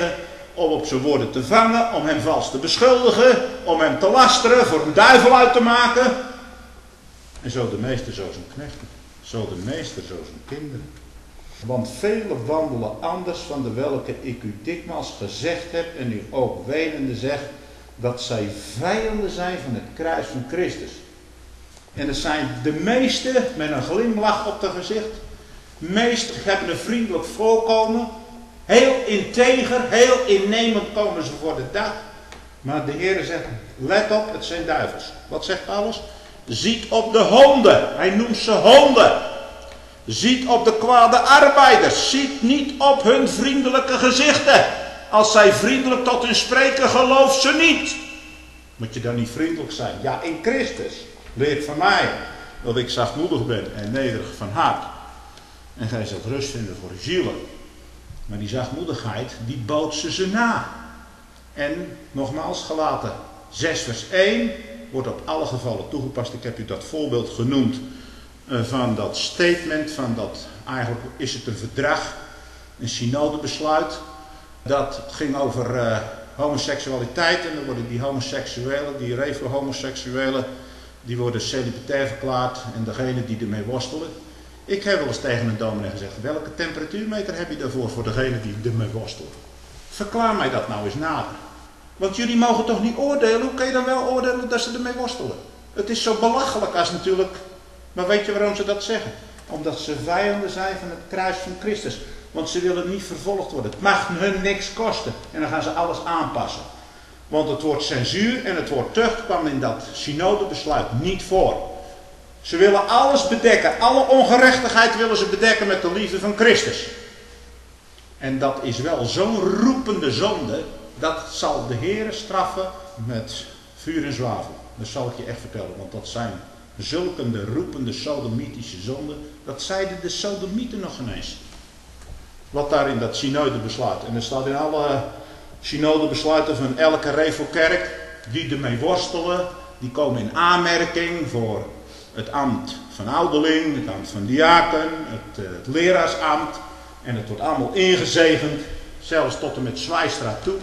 om op zijn woorden te vangen, om hem vals te beschuldigen, om hem te lasteren, voor een duivel uit te maken. En zo de meester, zo zijn knechten. Zo de meester, zo zijn kinderen. Want velen wandelen anders, van de welke ik u dikmaals gezegd heb en u ook wenende zeg, dat zij vijanden zijn van het kruis van Christus. En er zijn de meesten met een glimlach op het gezicht. De meesten hebben een vriendelijk voorkomen. Heel integer, heel innemend komen ze voor de dag. Maar de Heer zegt, let op, het zijn duivels. Wat zegt Paulus? Ziet op de honden. Hij noemt ze honden. Ziet op de kwade arbeiders. Ziet niet op hun vriendelijke gezichten. Als zij vriendelijk tot hun spreken, geloof ze niet. Moet je dan niet vriendelijk zijn? Ja, in Christus. Leert van mij dat ik zachtmoedig ben en nederig van hart. En gij zult rust vinden voor de zielen. Maar die zachtmoedigheid, die bootsen ze na. En nogmaals, Galaten zes vers één wordt op alle gevallen toegepast. Ik heb u dat voorbeeld genoemd uh, van dat statement, van dat eigenlijk is het een verdrag, een synodebesluit. Dat ging over uh, homoseksualiteit en dan worden die homoseksuelen, die revo-homoseksuelen, die worden celibatair verklaard en degene die ermee worstelen. Ik heb wel eens tegen een dominee gezegd, welke temperatuurmeter heb je daarvoor voor degene die ermee worstelen? Verklaar mij dat nou eens nader. Want jullie mogen toch niet oordelen? Hoe kun je dan wel oordelen dat ze ermee worstelen? Het is zo belachelijk als natuurlijk... Maar weet je waarom ze dat zeggen? Omdat ze vijanden zijn van het kruis van Christus. Want ze willen niet vervolgd worden. Het mag hun niks kosten. En dan gaan ze alles aanpassen. Want het woord censuur en het woord tucht kwam in dat synodebesluit niet voor. Ze willen alles bedekken. Alle ongerechtigheid willen ze bedekken met de liefde van Christus. En dat is wel zo'n roepende zonde. Dat zal de Heer straffen met vuur en zwavel. Dat zal ik je echt vertellen. Want dat zijn zulke roepende sodomitische zonden. Dat zeiden de sodomieten nog ineens. Wat daar in dat synodebesluit. En er staat in alle synodebesluiten van elke revelkerk. Die ermee worstelen. Die komen in aanmerking voor het ambt van ouderling. Het ambt van diaken. Het, het leraarsambt. En het wordt allemaal ingezegend. Zelfs tot en met Zwijstra toe.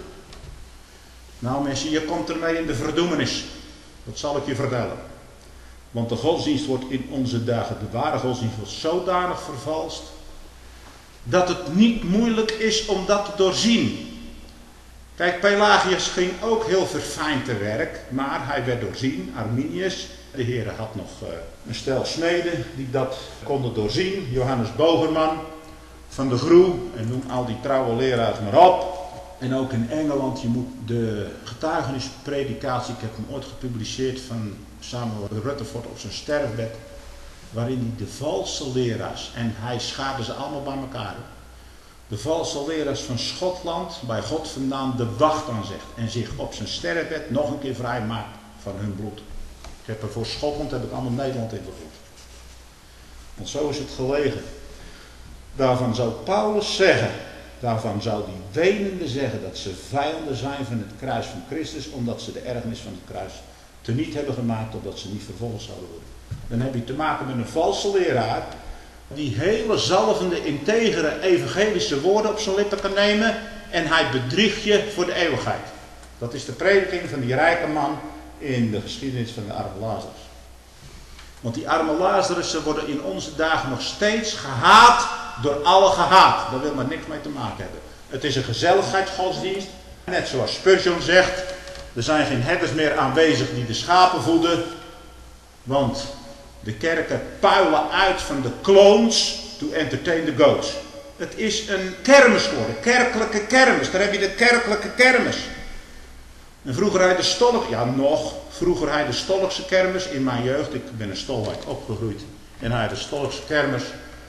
Nou mensen, je komt ermee in de verdoemenis. Dat zal ik je vertellen. Want de godsdienst wordt in onze dagen, de ware godsdienst wordt zodanig vervalst. Dat het niet moeilijk is om dat te doorzien. Kijk, Pelagius ging ook heel verfijnd te werk. Maar hij werd doorzien. Arminius. De Heer had nog uh, een stel smeden die dat konden doorzien. Johannes Bogerman van de Groe. En noem al die trouwe leraars maar op. En ook in Engeland, je moet de getuigenispredikatie, ik heb hem ooit gepubliceerd van Samuel Rutherford op zijn sterfbed, waarin hij de valse leraars, en hij schaarde ze allemaal bij elkaar, de valse leraars van Schotland bij God vandaan de wacht aan zegt en zich op zijn sterfbed nog een keer vrij maakt van hun bloed. Ik heb er voor Schotland, heb ik allemaal Nederland ingevoerd. Want zo is het gelegen. Daarvan zou Paulus zeggen, daarvan zou die wenende zeggen dat ze vijanden zijn van het kruis van Christus, omdat ze de ergernis van het kruis teniet hebben gemaakt, opdat ze niet vervolgd zouden worden. Dan heb je te maken met een valse leraar, die hele zalvende, integere, evangelische woorden op zijn lippen kan nemen, en hij bedriegt je voor de eeuwigheid. Dat is de prediking van die rijke man in de geschiedenis van de arme Lazarus. Want die arme Lazarussen worden in onze dagen nog steeds gehaat door alle gehaat. Daar wil maar niks mee te maken hebben. Het is een gezelligheidsgodsdienst. Net zoals Spurgeon zegt. Er zijn geen herders meer aanwezig die de schapen voeden. Want de kerken puilen uit van de clones to entertain the goats. Het is een kermis geworden. Kerkelijke kermis. Daar heb je de kerkelijke kermis. En vroeger hij de stolk, ja nog, vroeger hij de Stolkse kermis in mijn jeugd. Ik ben in Stolwijk opgegroeid. En hij de Stolkse kermis.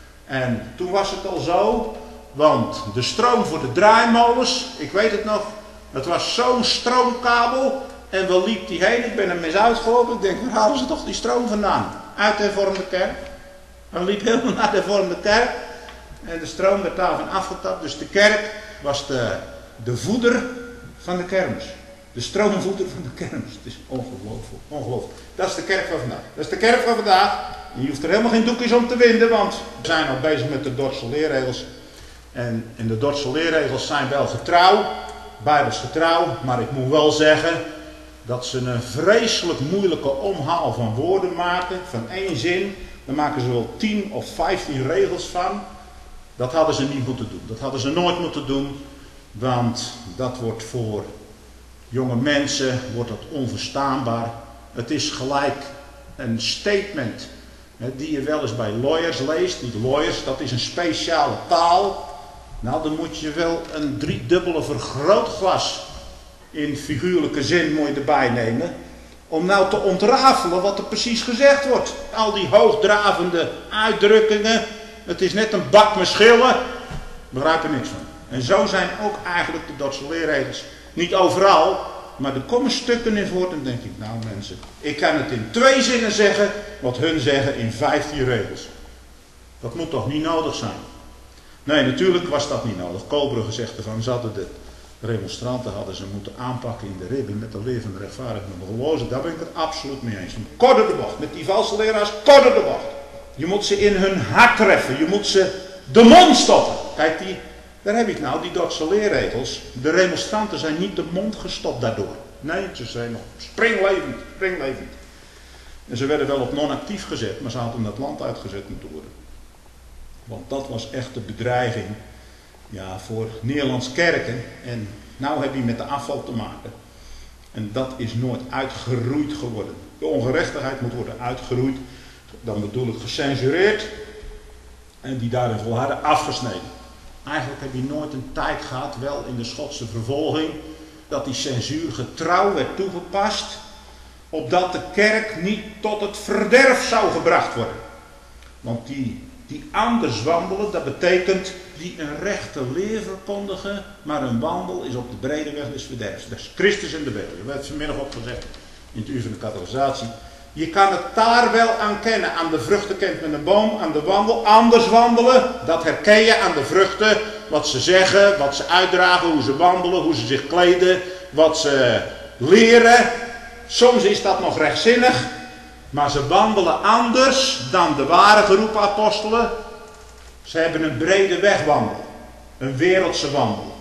En toen was het al zo, want de stroom voor de draaimolens, ik weet het nog, het was zo'n stroomkabel. En waar liep die heen? Ik ben er mis uitgelopen. Ik denk, waar halen ze toch die stroom vandaan? Uit de hervormde kerk. Hij liep helemaal naar de hervormde kerk. En de stroom werd daarvan afgetapt. Dus de kerk was de, de voeder van de kermis. De stroomvoeder van de kermis. Het is ongelooflijk, ongelooflijk. Dat is de kerk van vandaag. Dat is de kerk van vandaag. En je hoeft er helemaal geen doekjes om te winden, want we zijn al bezig met de Dordtse leerregels. En, en de Dordtse leerregels zijn wel getrouw, bijbelsgetrouw, maar ik moet wel zeggen dat ze een vreselijk moeilijke omhaal van woorden maken, van één zin. Daar maken ze wel tien of vijftien regels van. Dat hadden ze niet moeten doen. Dat hadden ze nooit moeten doen, want dat wordt voor jonge mensen wordt dat onverstaanbaar. Het is gelijk een statement hè, die je wel eens bij lawyers leest. Die lawyers, dat is een speciale taal. Nou, dan moet je wel een driedubbele vergrootglas in figuurlijke zin moet je erbij nemen. Om nou te ontrafelen wat er precies gezegd wordt. Al die hoogdravende uitdrukkingen. Het is net een bak met schillen. Begrijp er niks van. En zo zijn ook eigenlijk de Dordtse leerregels. Niet overal, maar er komen stukken in voor. Dan denk ik, nou mensen, ik kan het in twee zinnen zeggen wat hun zeggen in vijftien regels. Dat moet toch niet nodig zijn? Nee, natuurlijk was dat niet nodig. Koolbrugge zegt ervan, ze hadden de remonstranten hadden ze moeten aanpakken in de ribben met de leer van de rechtvaardigen en de gelozen. Daar ben ik het absoluut mee eens. Korter de bocht. Met die valse leraars, korter de bocht. Je moet ze in hun hart treffen. Je moet ze de mond stoppen. Kijk, die, daar heb ik nou, die Dordtse leerregels. De remonstranten zijn niet de mond gestopt daardoor. Nee, ze zijn nog springlevend, springlevend. En ze werden wel op non-actief gezet, maar ze hadden het land uitgezet moeten worden. Want dat was echt de bedreiging ja, voor Nederlands kerken. En nou heb je met de afval te maken. En dat is nooit uitgeroeid geworden. De ongerechtigheid moet worden uitgeroeid. Dan bedoel ik gecensureerd. En die daarin volharden afgesneden. Eigenlijk heb je nooit een tijd gehad, wel in de Schotse vervolging, dat die censuur getrouw werd toegepast. Opdat de kerk niet tot het verderf zou gebracht worden. Want die, die anders wandelen, dat betekent die een rechte leer verkondigen, maar een wandel is op de brede weg des verderfs. Dat is Christus in de beelden. Dat werd vanmiddag ook gezegd in het uur van de catechisatie. Je kan het daar wel aan kennen. Aan de vruchten kent men een boom, aan de wandel. Anders wandelen, dat herken je aan de vruchten. Wat ze zeggen, wat ze uitdragen, hoe ze wandelen, hoe ze zich kleden, wat ze leren. Soms is dat nog rechtzinnig, maar ze wandelen anders dan de ware geroepen apostelen. Ze hebben een brede wegwandel, een wereldse wandel.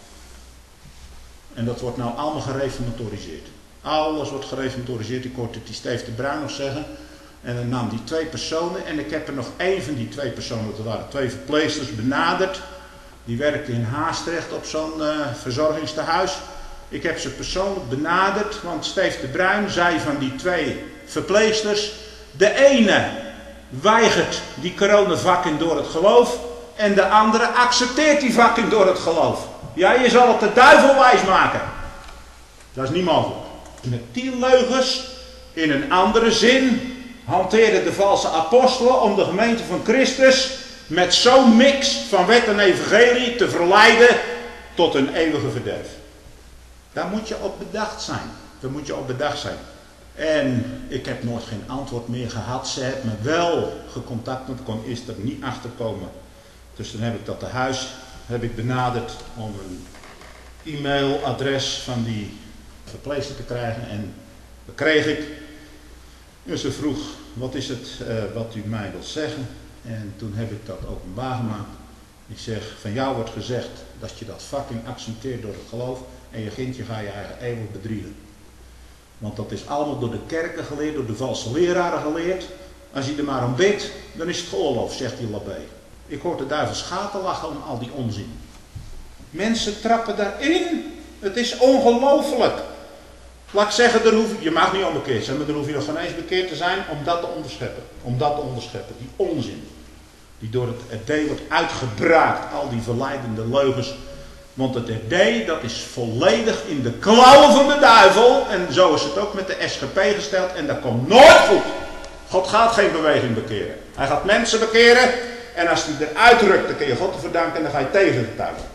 En dat wordt nou allemaal gereformatoriseerd. Alles wordt gereformatoriseerd. Ik hoorde die Steve de Bruin nog zeggen. En dan nam die twee personen. En ik heb er nog één van die twee personen, dat waren twee verpleegsters, benaderd. Die werkte in Haastrecht op zo'n uh, verzorgingstehuis. Ik heb ze persoonlijk benaderd. Want Steve de Bruin zei van die twee verpleegsters. De ene weigert die coronavakking door het geloof. En de andere accepteert die vakking door het geloof. Ja, je zal het de duivel wijsmaken. Dat is niet mogelijk. Met die leugens, in een andere zin, hanteerden de valse apostelen om de gemeente van Christus met zo'n mix van wet en evangelie te verleiden tot een eeuwige verderf. Daar moet je op bedacht zijn. Daar moet je op bedacht zijn. En ik heb nooit geen antwoord meer gehad. Ze heeft me wel gecontact, maar ik kon eerst er niet achter komen. Dus dan heb ik dat tehuis heb ik benaderd om een e-mailadres van die verpleegster te krijgen. En dat kreeg ik. En ze vroeg, wat is het uh, wat u mij wilt zeggen? En toen heb ik dat openbaar gemaakt. Ik zeg, van jou wordt gezegd dat je dat vakking accepteert door het geloof. En je kindje ga je eigen eeuwig bedriegen. Want dat is allemaal door de kerken geleerd, door de valse leraren geleerd. Als je er maar om bidt, dan is het geoorloofd, zegt die Labbé. Ik hoor de duivel schaten lachen om al die onzin. Mensen trappen daarin. Het is ongelooflijk. Laat ik zeggen, er hoef, je mag niet onbekeerd zijn, maar er hoef je nog geen eens bekeerd te zijn om dat te onderscheppen. Om dat te onderscheppen. Die onzin. Die door het R D wordt uitgebraakt. Al die verleidende leugens. Want het R D, dat is volledig in de klauwen van de duivel. En zo is het ook met de S G P gesteld. En dat komt nooit goed. God gaat geen beweging bekeren. Hij gaat mensen bekeren. En als hij eruit rukt, dan kun je God te verdanken en dan ga je tegengetuigen.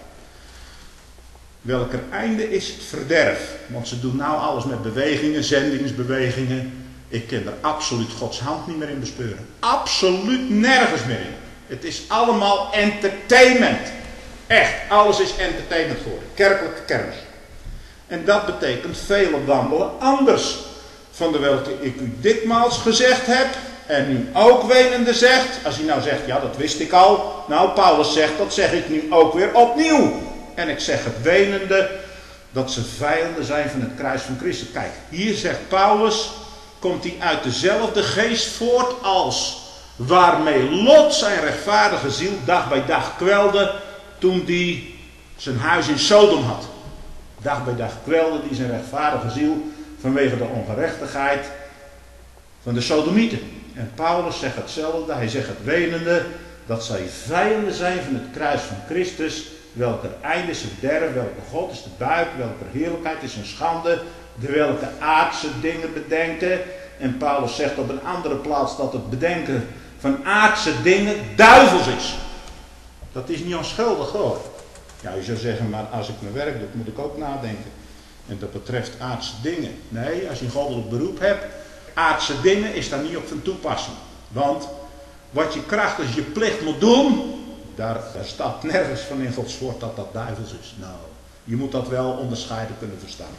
Welker einde is het verderf. Want ze doen nou alles met bewegingen, zendingsbewegingen. Ik kan er absoluut Gods hand niet meer in bespeuren. Absoluut nergens meer in. Het is allemaal entertainment. Echt, alles is entertainment geworden. Kerkelijke kermis. En dat betekent vele wandelen anders. Van de welke ik u dikmaals gezegd heb. En u ook wenende zegt. Als hij nou zegt, ja dat wist ik al. Nou, Paulus zegt, dat zeg ik nu ook weer opnieuw. En ik zeg het wenende. dat ze vijanden zijn van het kruis van Christus. Kijk, hier zegt Paulus, komt hij uit dezelfde geest voort als waarmee Lot zijn rechtvaardige ziel dag bij dag kwelde toen hij zijn huis in Sodom had. Dag bij dag kwelde hij zijn rechtvaardige ziel vanwege de ongerechtigheid van de Sodomieten. En Paulus zegt hetzelfde, hij zegt het wenende, dat zij vijanden zijn van het kruis van Christus, welker einde is verderf, welke God is de buik, welke heerlijkheid is een schande, de welke aardse dingen bedenken. En Paulus zegt op een andere plaats dat het bedenken van aardse dingen duivels is. Dat is niet onschuldig hoor. Ja, je zou zeggen, maar als ik mijn werk doe, moet ik ook nadenken. En dat betreft aardse dingen. Nee, als je een goddelijk beroep hebt, aardse dingen is daar niet op van toepassing. Want wat je krachtens je plicht moet doen, daar, daar staat nergens van in Gods woord dat dat duivels is. Nou, je moet dat wel onderscheiden kunnen verstaan.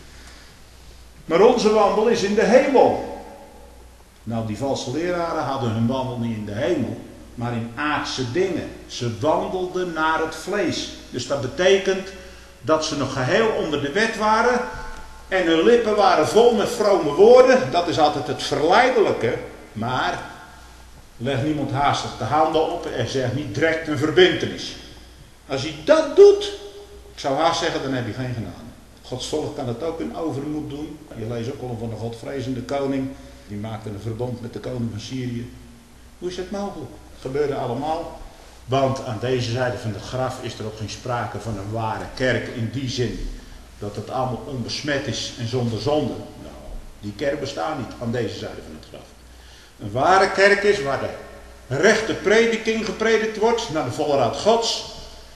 Maar onze wandel is in de hemel. Nou, die valse leraren hadden hun wandel niet in de hemel, maar in aardse dingen. Ze wandelden naar het vlees. Dus dat betekent dat ze nog geheel onder de wet waren en hun lippen waren vol met vrome woorden. Dat is altijd het verleidelijke, maar leg niemand haastig de handen op en zeg niet direct een verbintenis. Als je dat doet, ik zou haast zeggen, dan heb je geen genade. Gods volk kan het ook in overmoed doen. Je leest ook al van de godvrezende koning. Die maakte een verbond met de koning van Syrië. Hoe is het mogelijk? Het gebeurde allemaal. Want aan deze zijde van het graf is er ook geen sprake van een ware kerk. In die zin dat het allemaal onbesmet is en zonder zonde. Nou, die kerk bestaat niet aan deze zijde van het graf. Een ware kerk is waar de rechte prediking gepredikt wordt naar de volle raad Gods.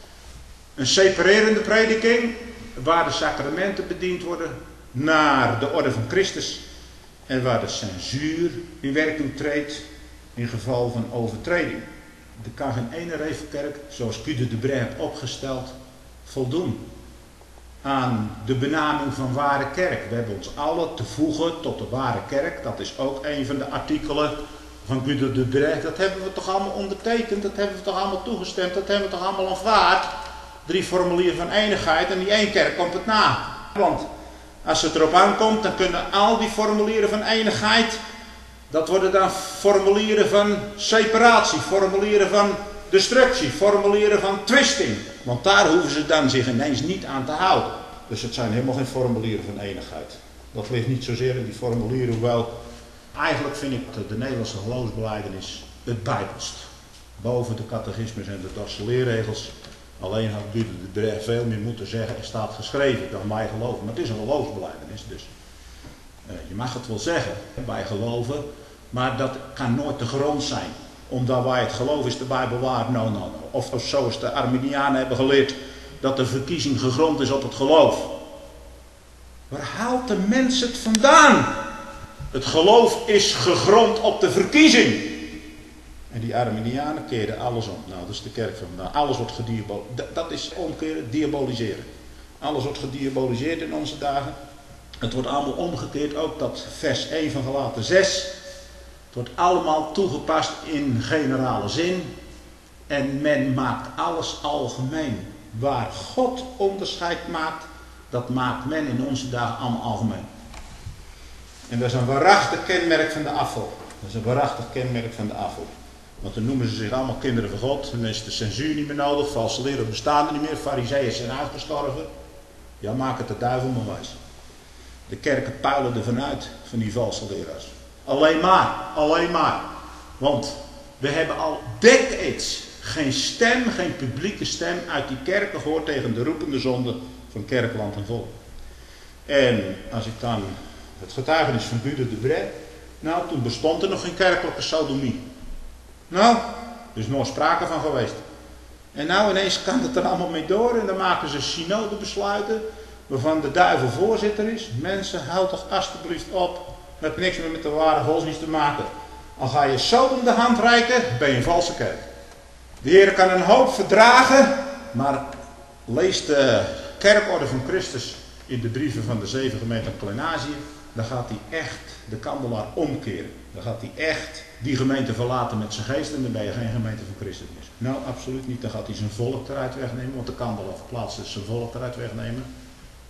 Een separerende prediking waar de sacramenten bediend worden naar de orde van Christus. En waar de censuur in werking treedt in geval van overtreding. Er kan geen ene revelkerk, zoals Cude de Bray heeft opgesteld, voldoen aan de benaming van ware kerk. We hebben ons allen te voegen tot de ware kerk. Dat is ook een van de artikelen van Cude de Bray. Dat hebben we toch allemaal ondertekend, dat hebben we toch allemaal toegestemd, dat hebben we toch allemaal aanvaard. Drie formulieren van enigheid en die één kerk komt het na. Want als het erop aankomt, dan kunnen al die formulieren van enigheid, dat worden dan formulieren van separatie, formulieren van destructie, formulieren van twisting. Want daar hoeven ze dan zich ineens niet aan te houden. Dus het zijn helemaal geen formulieren van enigheid. Dat ligt niet zozeer in die formulieren, hoewel eigenlijk vind ik de Nederlandse geloofsbelijdenis het bijbelst. Boven de catechismus en de Dorse leerregels. Alleen had Cude de Bray veel meer moeten zeggen, er staat geschreven dan wij geloven. Maar het is een geloofsbelijdenis, dus uh, je mag het wel zeggen, wij geloven, maar dat kan nooit de grond zijn. Omdat wij het geloven is de Bijbel waar, no, no, no. Of, of zoals de Arminianen hebben geleerd, dat de verkiezing gegrond is op het geloof. Waar haalt de mens het vandaan? Het geloof is gegrond op de verkiezing. En die Arminianen keerden alles om. Nou, dat is de kerk van vandaag. Alles wordt gediaboliseerd. Dat, dat is omkeren, diaboliseren. Alles wordt gediaboliseerd in onze dagen. Het wordt allemaal omgekeerd. Ook dat vers één van Galaten zes. Het wordt allemaal toegepast in generale zin. En men maakt alles algemeen. Waar God onderscheid maakt, dat maakt men in onze dagen allemaal algemeen. En dat is een waarachtig kenmerk van de afval. Dat is een waarachtig kenmerk van de afval. Want dan noemen ze zich allemaal kinderen van God. Dan is de censuur niet meer nodig. Valse leren bestaan er niet meer. Farizeeën zijn uitgestorven. Ja, maak het de duivel maar wijs. De kerken puilen er vanuit van die valse leraars. Alleen maar. Alleen maar. Want we hebben al decades geen stem, geen publieke stem uit die kerken gehoord tegen de roepende zonde van kerk, land en volk. En als ik dan het getuigenis van Cude de Bray. Nou, toen bestond er nog geen kerkelijke sodomie. Nou, er is nooit sprake van geweest. En nou ineens kan het er allemaal mee door en dan maken ze synodebesluiten waarvan de duivel voorzitter is. Mensen, houd toch alsjeblieft op. Dat heeft niks meer met de ware godsdienst te maken. Al ga je zo om de hand reiken, ben je een valse kerk. De Heer kan een hoop verdragen, maar lees de kerkorde van Christus in de brieven van de zeven gemeenten Klein-Azië. Dan gaat hij echt de kandelaar omkeren. Dan gaat hij echt die gemeente verlaten met zijn geest en dan ben je geen gemeente van Christus meer. Nou, absoluut niet. Dan gaat hij zijn volk eruit wegnemen, want de kandelaar verplaatst dus zijn volk eruit wegnemen.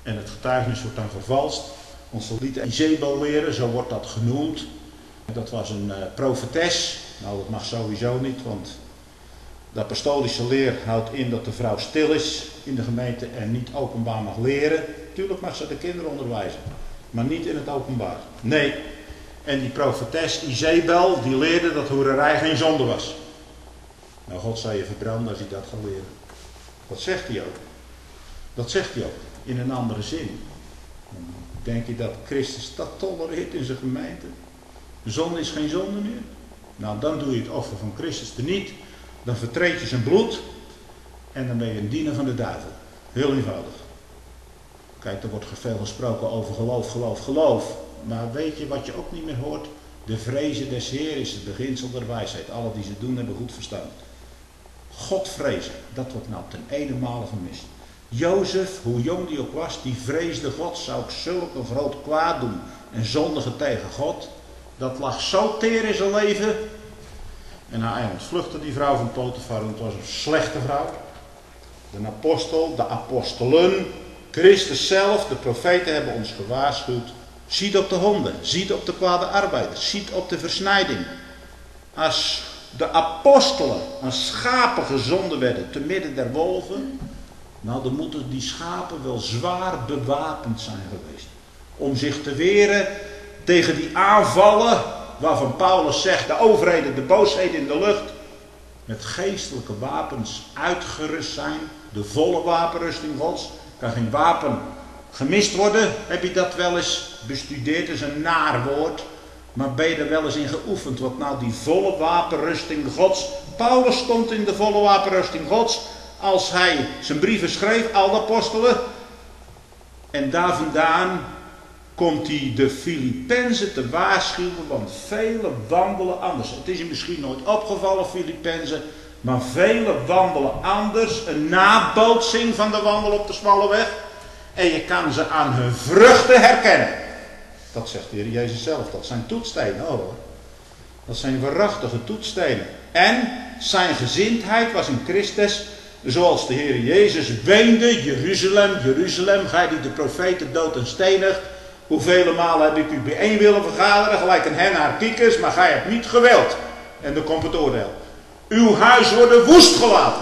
En het getuigenis wordt dan vervalst. Onze lieten Izebel leren, zo wordt dat genoemd. Dat was een uh, profetes. Nou, dat mag sowieso niet, want de apostolische leer houdt in dat de vrouw stil is in de gemeente en niet openbaar mag leren. Tuurlijk mag ze de kinderen onderwijzen, maar niet in het openbaar. Nee. En die profetes Izebel, die leerde dat hoererij geen zonde was. Nou, God zou je verbranden als hij dat gaat leren. Dat zegt hij ook. Dat zegt hij ook, in een andere zin. Denk je dat Christus dat tolereert in zijn gemeente? Zonde is geen zonde meer. Nou, dan doe je het offer van Christus teniet. Dan vertreed je zijn bloed. En dan ben je een diener van de duivel. Heel eenvoudig. Kijk, er wordt veel gesproken over geloof, geloof, geloof. Maar weet je wat je ook niet meer hoort? De vrezen des Heeren is het beginsel der wijsheid. Alle die ze doen hebben goed verstand. God vrezen, dat wordt nou ten ene male gemist. Jozef, hoe jong die ook was, die vreesde God. Zou ik zulke groot kwaad doen en zondigen tegen God? Dat lag zo teer in zijn leven. En hij ontvluchtte die vrouw van Potifar. Het was een slechte vrouw. De apostel, de apostelen, Christus zelf, de profeten hebben ons gewaarschuwd. Ziet op de honden, ziet op de kwade arbeiders, ziet op de versnijding. Als de apostelen als schapen gezonden werden te midden der wolven, nou dan moeten die schapen wel zwaar bewapend zijn geweest. Om zich te weren tegen die aanvallen waarvan Paulus zegt, de overheden, de boosheden in de lucht, met geestelijke wapens uitgerust zijn. De volle wapenrusting Gods. Kan geen wapen gemist worden. Heb je dat wel eens bestudeerd? Dat is een naar woord. Maar ben je er wel eens in geoefend? Wat nou die volle wapenrusting Gods. Paulus stond in de volle wapenrusting Gods. Als hij zijn brieven schreef, al de apostelen. En daar vandaan komt hij de Filippenzen te waarschuwen. Want velen wandelen anders. Het is je misschien nooit opgevallen, Filippenzen. Maar velen wandelen anders. Een nabootsing van de wandel op de smalle weg. En je kan ze aan hun vruchten herkennen. Dat zegt de Heer Jezus zelf. Dat zijn toetsstenen. Oh hoor. Dat zijn waarachtige toetsstenen. En zijn gezindheid was in Christus. Zoals de Heer Jezus weende. Jeruzalem, Jeruzalem. Gij die de profeten dood en stenigt. Hoeveel malen heb ik u bijeen willen vergaderen. Gelijk een hen haar kiekers. Maar gij hebt niet gewild. En dan komt het oordeel. Uw huis wordt woest gelaten.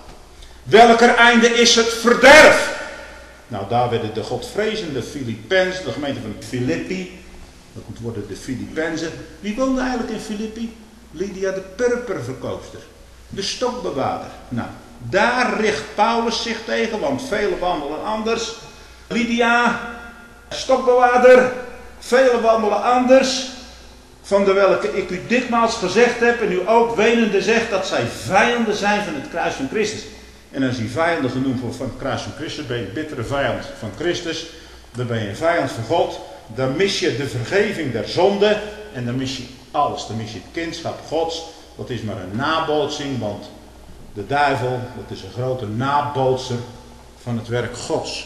Welker einde is het verderf? Nou, daar werden de godvrezende Filippenzen, de gemeente van Filippi, dat moet worden de Filippenzen. Wie woonde eigenlijk in Filippi? Lydia de purperverkoopster, de stokbewaarder. Nou, daar richt Paulus zich tegen, want velen wandelen anders. Lydia, stokbewaarder, velen wandelen anders. Van de welke ik u dikmaals gezegd heb en u ook wenende zegt dat zij vijanden zijn van het kruis van Christus. En als die vijanden genoemd wordt van het kruis van Christus, ben je een bittere vijand van Christus. Dan ben je een vijand van God. Dan mis je de vergeving der zonde. En dan mis je alles. Dan mis je het kindschap Gods. Dat is maar een nabootsing, want de duivel, dat is een grote nabootser van het werk Gods.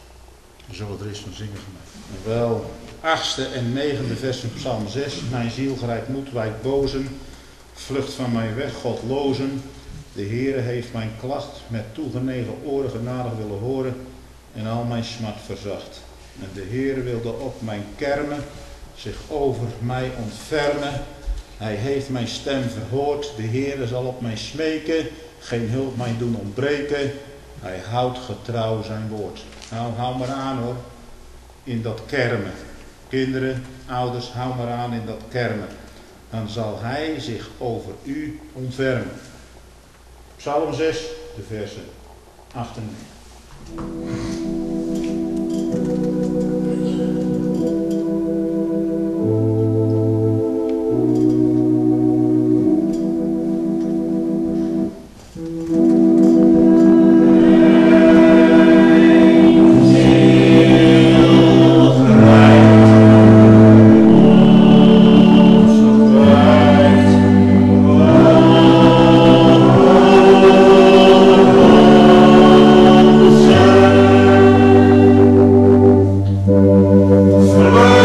We zullen er eens van zingen vandaag. Wel, achtste en negende vers van Psalm zes. Mijn ziel grijpt moed, wijkt bozen. Vlucht van mijn weg, Godlozen. De Heere heeft mijn klacht met toegenegen oren genadig willen horen en al mijn smart verzacht. En de Heere wilde op mijn kermen zich over mij ontfermen. Hij heeft mijn stem verhoord. De Heere zal op mij smeken, geen hulp mij doen ontbreken. Hij houdt getrouw zijn woord. Nou, hou maar aan hoor, in dat kermen. Kinderen, ouders, hou maar aan in dat kermen. Dan zal hij zich over u ontfermen. Psalm zes, de versen acht en negen. Forever.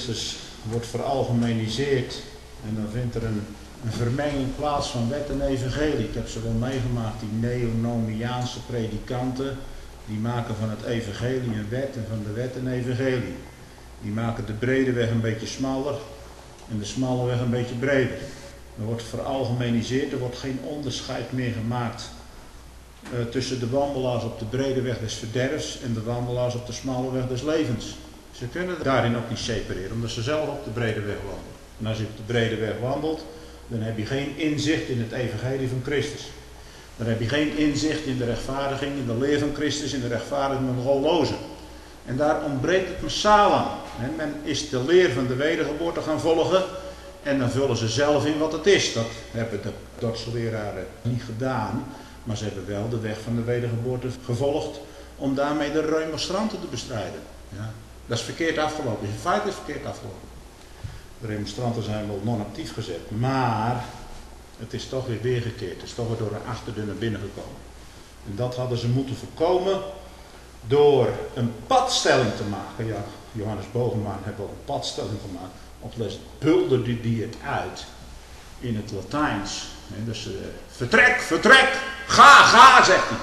Christus wordt veralgemeniseerd en dan vindt er een, een vermenging plaats van wet en evangelie. Ik heb ze wel meegemaakt, die neonomiaanse predikanten, die maken van het evangelie een wet en van de wet een evangelie. Die maken de brede weg een beetje smaller en de smalle weg een beetje breder. Er wordt veralgemeniseerd, er wordt geen onderscheid meer gemaakt uh, tussen de wandelaars op de brede weg des verderfs en de wandelaars op de smalle weg des levens. Ze kunnen daarin ook niet separeren, omdat ze zelf op de brede weg wandelen. En als je op de brede weg wandelt, dan heb je geen inzicht in het evangelie van Christus. Dan heb je geen inzicht in de rechtvaardiging, in de leer van Christus, in de rechtvaardiging van de goddelozen. En daar ontbreekt het massaal aan. Men is de leer van de wedergeboorte gaan volgen en dan vullen ze zelf in wat het is. Dat hebben de Dordtse leraren niet gedaan, maar ze hebben wel de weg van de wedergeboorte gevolgd om daarmee de remonstranten te bestrijden. Ja, dat is verkeerd afgelopen. In feite is het verkeerd afgelopen. De remonstranten zijn wel non-actief gezet, maar het is toch weer weergekeerd. Het is toch weer door een achterdeur naar binnen gekomen. En dat hadden ze moeten voorkomen door een padstelling te maken. Ja, Johannes Bogeman heeft wel een padstelling gemaakt. Op les bulderde die het uit in het Latijns. Dus uh, vertrek, vertrek, ga, ga, zegt hij.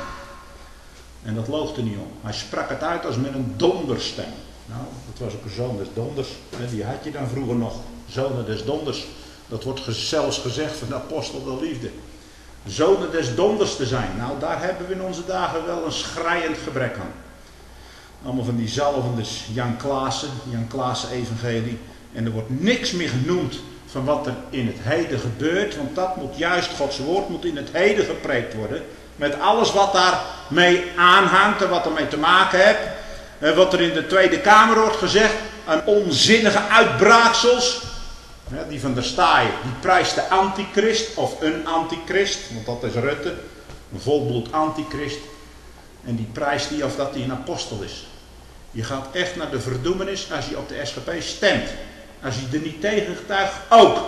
En dat loog er niet om. Hij sprak het uit als met een donderstem. Nou, dat was ook een zoon des donders. Die had je dan vroeger nog. Zonen des donders. Dat wordt zelfs gezegd van de apostel der liefde. Zonen des donders te zijn. Nou, daar hebben we in onze dagen wel een schreiend gebrek aan. Allemaal van die zalvendes Jan Klaassen, Jan Klaassen evangelie. En er wordt niks meer genoemd van wat er in het heden gebeurt. Want dat moet juist, Gods woord moet in het heden gepreekt worden. Met alles wat daarmee aanhangt en wat ermee te maken heeft. En wat er in de Tweede Kamer wordt gezegd. Aan onzinnige uitbraaksels. Ja, die van der Staaij, die prijst de antichrist of een antichrist. Want dat is Rutte. Een volbloed antichrist. En die prijst die of dat hij een apostel is. Je gaat echt naar de verdoemenis als je op de S G P stemt. Als je er niet tegen getuigt, ook.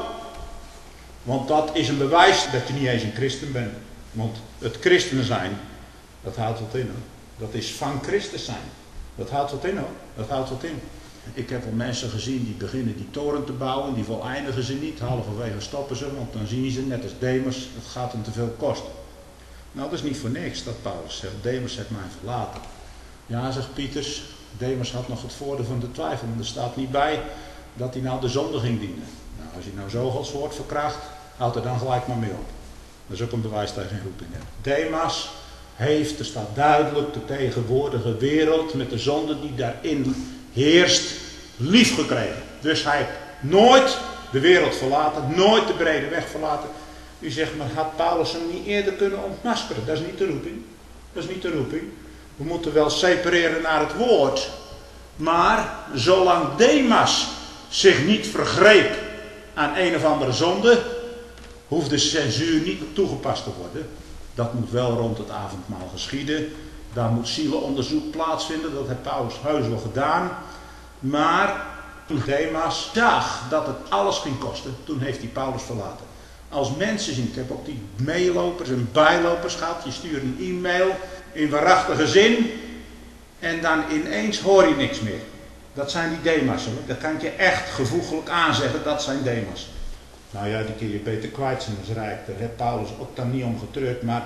Want dat is een bewijs dat je niet eens een christen bent. Want het christen zijn, dat houdt wat in hoor. Dat is van Christus zijn. Dat houdt wat in hoor. Dat houdt wat in. Ik heb al mensen gezien die beginnen die toren te bouwen. Die voleindigen ze niet. Halverwege stoppen ze. Want dan zien ze, net als Demas, het gaat hem te veel kosten. Nou, dat is niet voor niks dat Paulus zegt. Demas heeft mij verlaten. Ja, zegt Pieters. Demas had nog het voordeel van de twijfel. Maar er staat niet bij dat hij nou de zonde ging dienen. Nou, als je nou zo Gods woord verkracht, houd er dan gelijk maar mee op. Dat is ook een bewijs dat je geen roeping hebt. Demas heeft, er staat duidelijk, de tegenwoordige wereld met de zonde die daarin heerst, lief gekregen. Dus hij heeft nooit de wereld verlaten, nooit de brede weg verlaten. U zegt, maar had Paulus hem niet eerder kunnen ontmaskeren? Dat is niet de roeping. Dat is niet de roeping. We moeten wel separeren naar het woord. Maar zolang Demas zich niet vergreep aan een of andere zonde, hoeft de censuur niet toegepast te worden. Dat moet wel rond het avondmaal geschieden. Daar moet zielenonderzoek plaatsvinden. Dat heeft Paulus heus wel gedaan. Maar toen Demas zag dat het alles ging kosten, toen heeft hij Paulus verlaten. Als mensen zien, ik heb ook die meelopers en bijlopers gehad. Je stuurt een e-mail in waarachtige zin en dan ineens hoor je niks meer. Dat zijn die Demassen. Dat kan ik je echt gevoeglijk aanzeggen, dat zijn Demassen. Nou ja, die kun je beter kwijt zijn als rijk. Daar heeft Paulus ook dan niet om getreurd, maar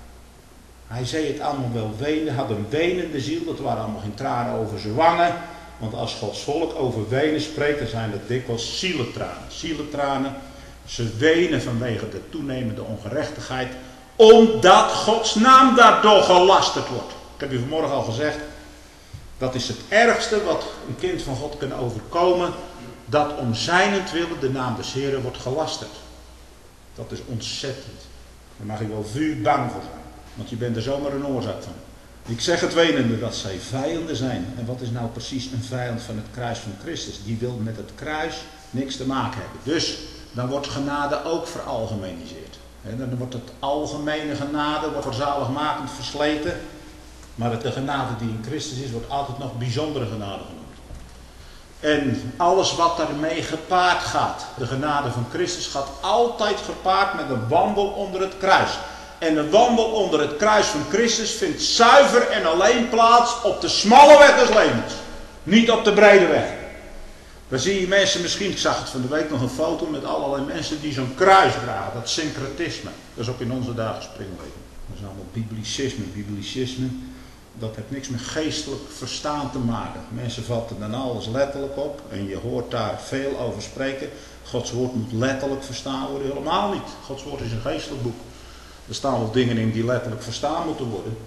hij zei het allemaal wel wenen, had een wenende ziel. Dat waren allemaal geen tranen over zijn wangen. Want als Gods volk over wenen spreekt, dan zijn dat dikwijls zielentranen. Zielentranen. Ze wenen vanwege de toenemende ongerechtigheid, omdat Gods naam daardoor gelasterd wordt. Ik heb u vanmorgen al gezegd, dat is het ergste wat een kind van God kan overkomen, dat om zijnentwille de naam des Heeren wordt gelasterd. Dat is ontzettend. Daar mag je wel vuur bang voor zijn, want je bent er zomaar een oorzaak van. Ik zeg het wenende dat zij vijanden zijn. En wat is nou precies een vijand van het kruis van Christus? Die wil met het kruis niks te maken hebben. Dus dan wordt genade ook veralgemeniseerd. En dan wordt het algemene genade wordt voor zaligmakend versleten. Maar de genade die in Christus is, wordt altijd nog bijzondere genade genoemd. En alles wat daarmee gepaard gaat, de genade van Christus, gaat altijd gepaard met een wandel onder het kruis. En een wandel onder het kruis van Christus vindt zuiver en alleen plaats op de smalle weg des levens. Niet op de brede weg. Dan zie je mensen misschien, ik zag het van de week nog een foto met allerlei mensen die zo'n kruis dragen. Dat syncretisme. Dat is ook in onze dagen springleven. Dat is allemaal biblicisme. Biblicisme, dat heeft niks met geestelijk verstaan te maken. Mensen vatten dan alles letterlijk op. En je hoort daar veel over spreken. Gods woord moet letterlijk verstaan worden. Helemaal niet. Gods woord is een geestelijk boek. Er staan wel dingen in die letterlijk verstaan moeten worden.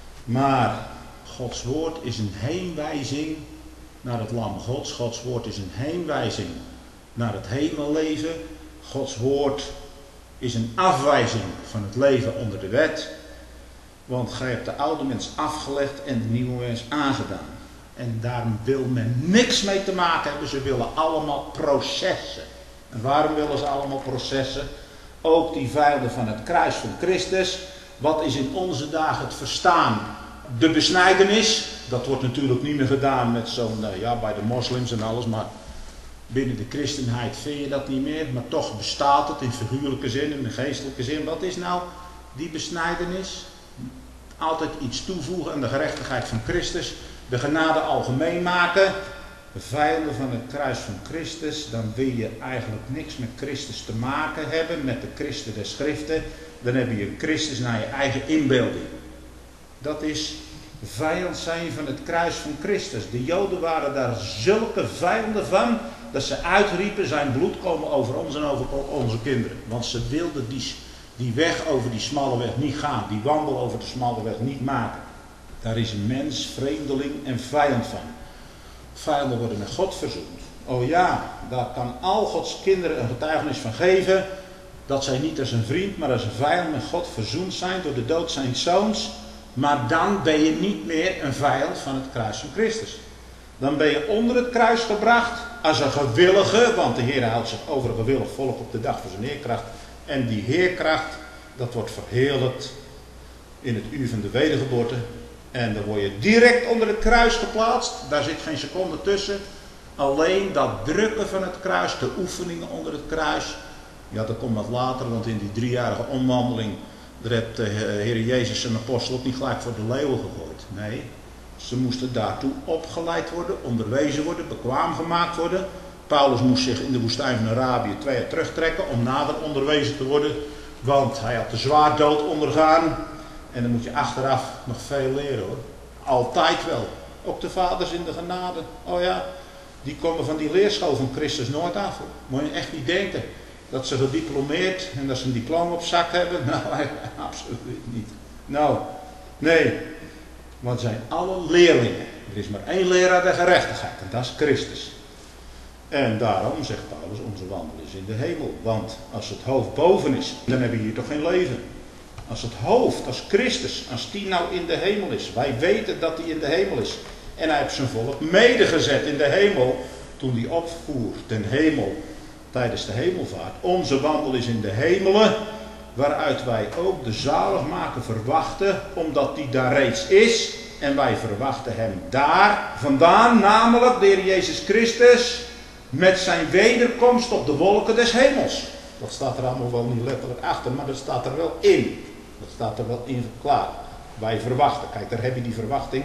Maar Gods woord is een heenwijzing naar het lam Gods. Gods woord is een heenwijzing naar het hemelleven. Gods woord is een afwijzing van het leven onder de wet. Want gij hebt de oude mens afgelegd en de nieuwe mens aangedaan. En daarom wil men niks mee te maken hebben. Ze willen allemaal processen. En waarom willen ze allemaal processen? Ook die vijanden van het kruis van Christus. Wat is in onze dagen het verstaan? De besnijdenis. Dat wordt natuurlijk niet meer gedaan met zo'n, ja, bij de moslims en alles. Maar binnen de christenheid vind je dat niet meer. Maar toch bestaat het in figuurlijke zin, in de geestelijke zin. Wat is nou die besnijdenis? Altijd iets toevoegen aan de gerechtigheid van Christus. De genade algemeen maken. De vijanden van het kruis van Christus. Dan wil je eigenlijk niks met Christus te maken hebben. Met de Christen der Schriften. Dan heb je een Christus naar je eigen inbeelding. Dat is vijand zijn van het kruis van Christus. De Joden waren daar zulke vijanden van. Dat ze uitriepen, zijn bloed komen over ons en over onze kinderen. Want ze wilden die, die weg over die smalle weg niet gaan. Die wandel over de smalle weg niet maken. Daar is een mens, vreemdeling en vijand van. Vijanden worden met God verzoend. Oh ja, daar kan al Gods kinderen een getuigenis van geven. Dat zij niet als een vriend, maar als een vijand met God verzoend zijn door de dood zijn zoons. Maar dan ben je niet meer een vijand van het kruis van Christus. Dan ben je onder het kruis gebracht als een gewillige, want de Heer houdt zich over een gewillig volk op de dag van zijn heerkracht. En die heerkracht, dat wordt verheerlijkt in het uur van de wedergeboorte. En dan word je direct onder het kruis geplaatst. Daar zit geen seconde tussen. Alleen dat drukken van het kruis, de oefeningen onder het kruis. Ja, dat komt wat later, want in die driejarige omwandeling, daar heeft de Heer Jezus zijn apostel ook niet gelijk voor de leeuwen gegooid. Nee, ze moesten daartoe opgeleid worden, onderwezen worden, bekwaam gemaakt worden. Paulus moest zich in de woestijn van Arabië twee jaar terugtrekken om nader onderwezen te worden. Want hij had de zwaarddood ondergaan. En dan moet je achteraf nog veel leren hoor. Altijd wel. Ook de vaders in de genade. Oh ja, die komen van die leerschool van Christus nooit af hoor. Moet je echt niet denken dat ze gediplomeerd en dat ze een diploma op zak hebben. Nou, absoluut niet. Nou, nee. Want het zijn alle leerlingen. Er is maar één leraar der gerechtigheid en dat is Christus. En daarom zegt Paulus, onze wandel is in de hemel. Want als het hoofd boven is, dan hebben we hier toch geen leven. Als het hoofd, als Christus, als die nou in de hemel is. Wij weten dat hij in de hemel is. En hij heeft zijn volk medegezet in de hemel. Toen hij opvoer ten hemel tijdens de hemelvaart. Onze wandel is in de hemelen. Waaruit wij ook de zaligmaker verwachten. Omdat die daar reeds is. En wij verwachten hem daar vandaan. Namelijk de Heer Jezus Christus. Met zijn wederkomst op de wolken des hemels. Dat staat er allemaal wel niet letterlijk achter. Maar dat staat er wel in. Dat staat er wel in verklaard. Wij verwachten. Kijk, daar heb je die verwachting.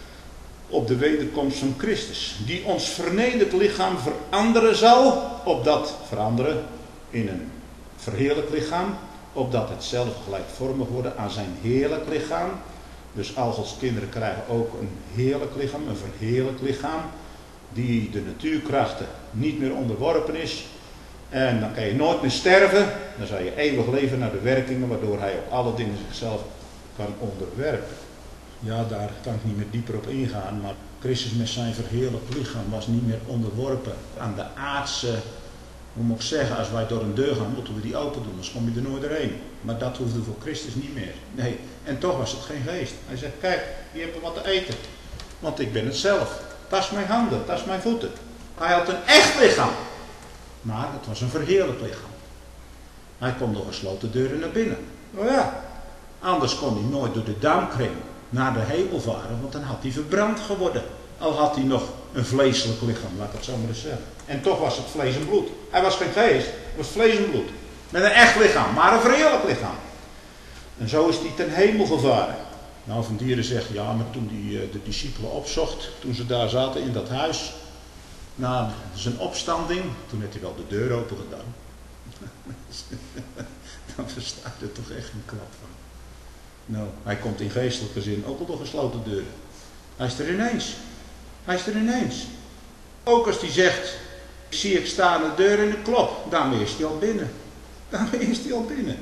Op de wederkomst van Christus. Die ons vernederd lichaam veranderen zal. Opdat veranderen in een verheerlijk lichaam. Opdat het zelf gelijkvormig worden aan zijn heerlijk lichaam. Dus al Gods kinderen krijgen ook een heerlijk lichaam. Een verheerlijk lichaam. Die de natuurkrachten niet meer onderworpen is. En dan kan je nooit meer sterven. Dan zal je eeuwig leven naar de werkingen. Waardoor hij op alle dingen zichzelf kan onderwerpen. Ja, daar kan ik niet meer dieper op ingaan. Maar Christus met zijn verheerlijk lichaam was niet meer onderworpen aan de aardse. Hoe moet ik zeggen, als wij door een deur gaan, moeten we die open doen. Anders kom je er nooit doorheen. Maar dat hoefde voor Christus niet meer. Nee, en toch was het geen geest. Hij zegt, kijk, hier heb je wat te eten. Want ik ben het zelf. Dat is mijn handen, dat is mijn voeten. Hij had een echt lichaam. Maar het was een verheerlijk lichaam. Hij kon door gesloten deuren naar binnen. Oh ja, anders kon hij nooit door de dampkring naar de hemel varen. Want dan had hij verbrand geworden. Al had hij nog een vleeselijk lichaam, laat ik het zo maar eens zeggen. En toch was het vlees en bloed. Hij was geen geest, het was vlees en bloed. Met een echt lichaam, maar een verheerlijk lichaam. En zo is hij ten hemel gevaren. Nou, Van Dieren zegt, ja, maar toen hij de discipelen opzocht, toen ze daar zaten in dat huis, Na zijn opstanding, toen heeft hij wel de deur open gedaan. Dan versta je er toch echt een klap van. Nou, hij komt in geestelijke zin ook al door gesloten deuren. Hij is er ineens. Hij is er ineens. Ook als hij zegt, zie ik staan de deur en ik klop. Daarmee is hij al binnen. Daarmee is hij al binnen.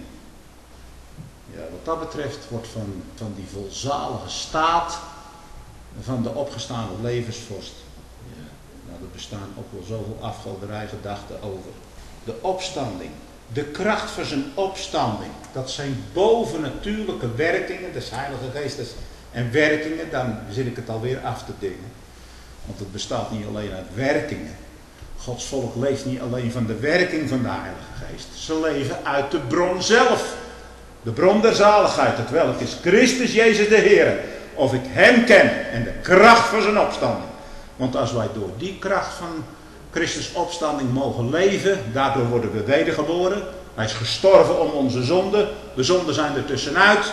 Ja, wat dat betreft wordt van, van die volzalige staat van de opgestaande levensvorst. Ja, nou, er bestaan ook wel zoveel afgoderijgedachten over. De opstanding. De kracht van zijn opstanding. Dat zijn bovennatuurlijke werkingen des Heilige Geestes. En werkingen, dan zit ik het alweer af te dingen. Want het bestaat niet alleen uit werkingen. Gods volk leeft niet alleen van de werking van de Heilige Geest. Ze leven uit de bron zelf. De bron der zaligheid, het welk is Christus Jezus de Heer. Of ik hem ken en de kracht van zijn opstanding. Want als wij door die kracht van Christus opstanding mogen leven, daardoor worden we wedergeboren. Hij is gestorven om onze zonden. De zonden zijn er tussenuit.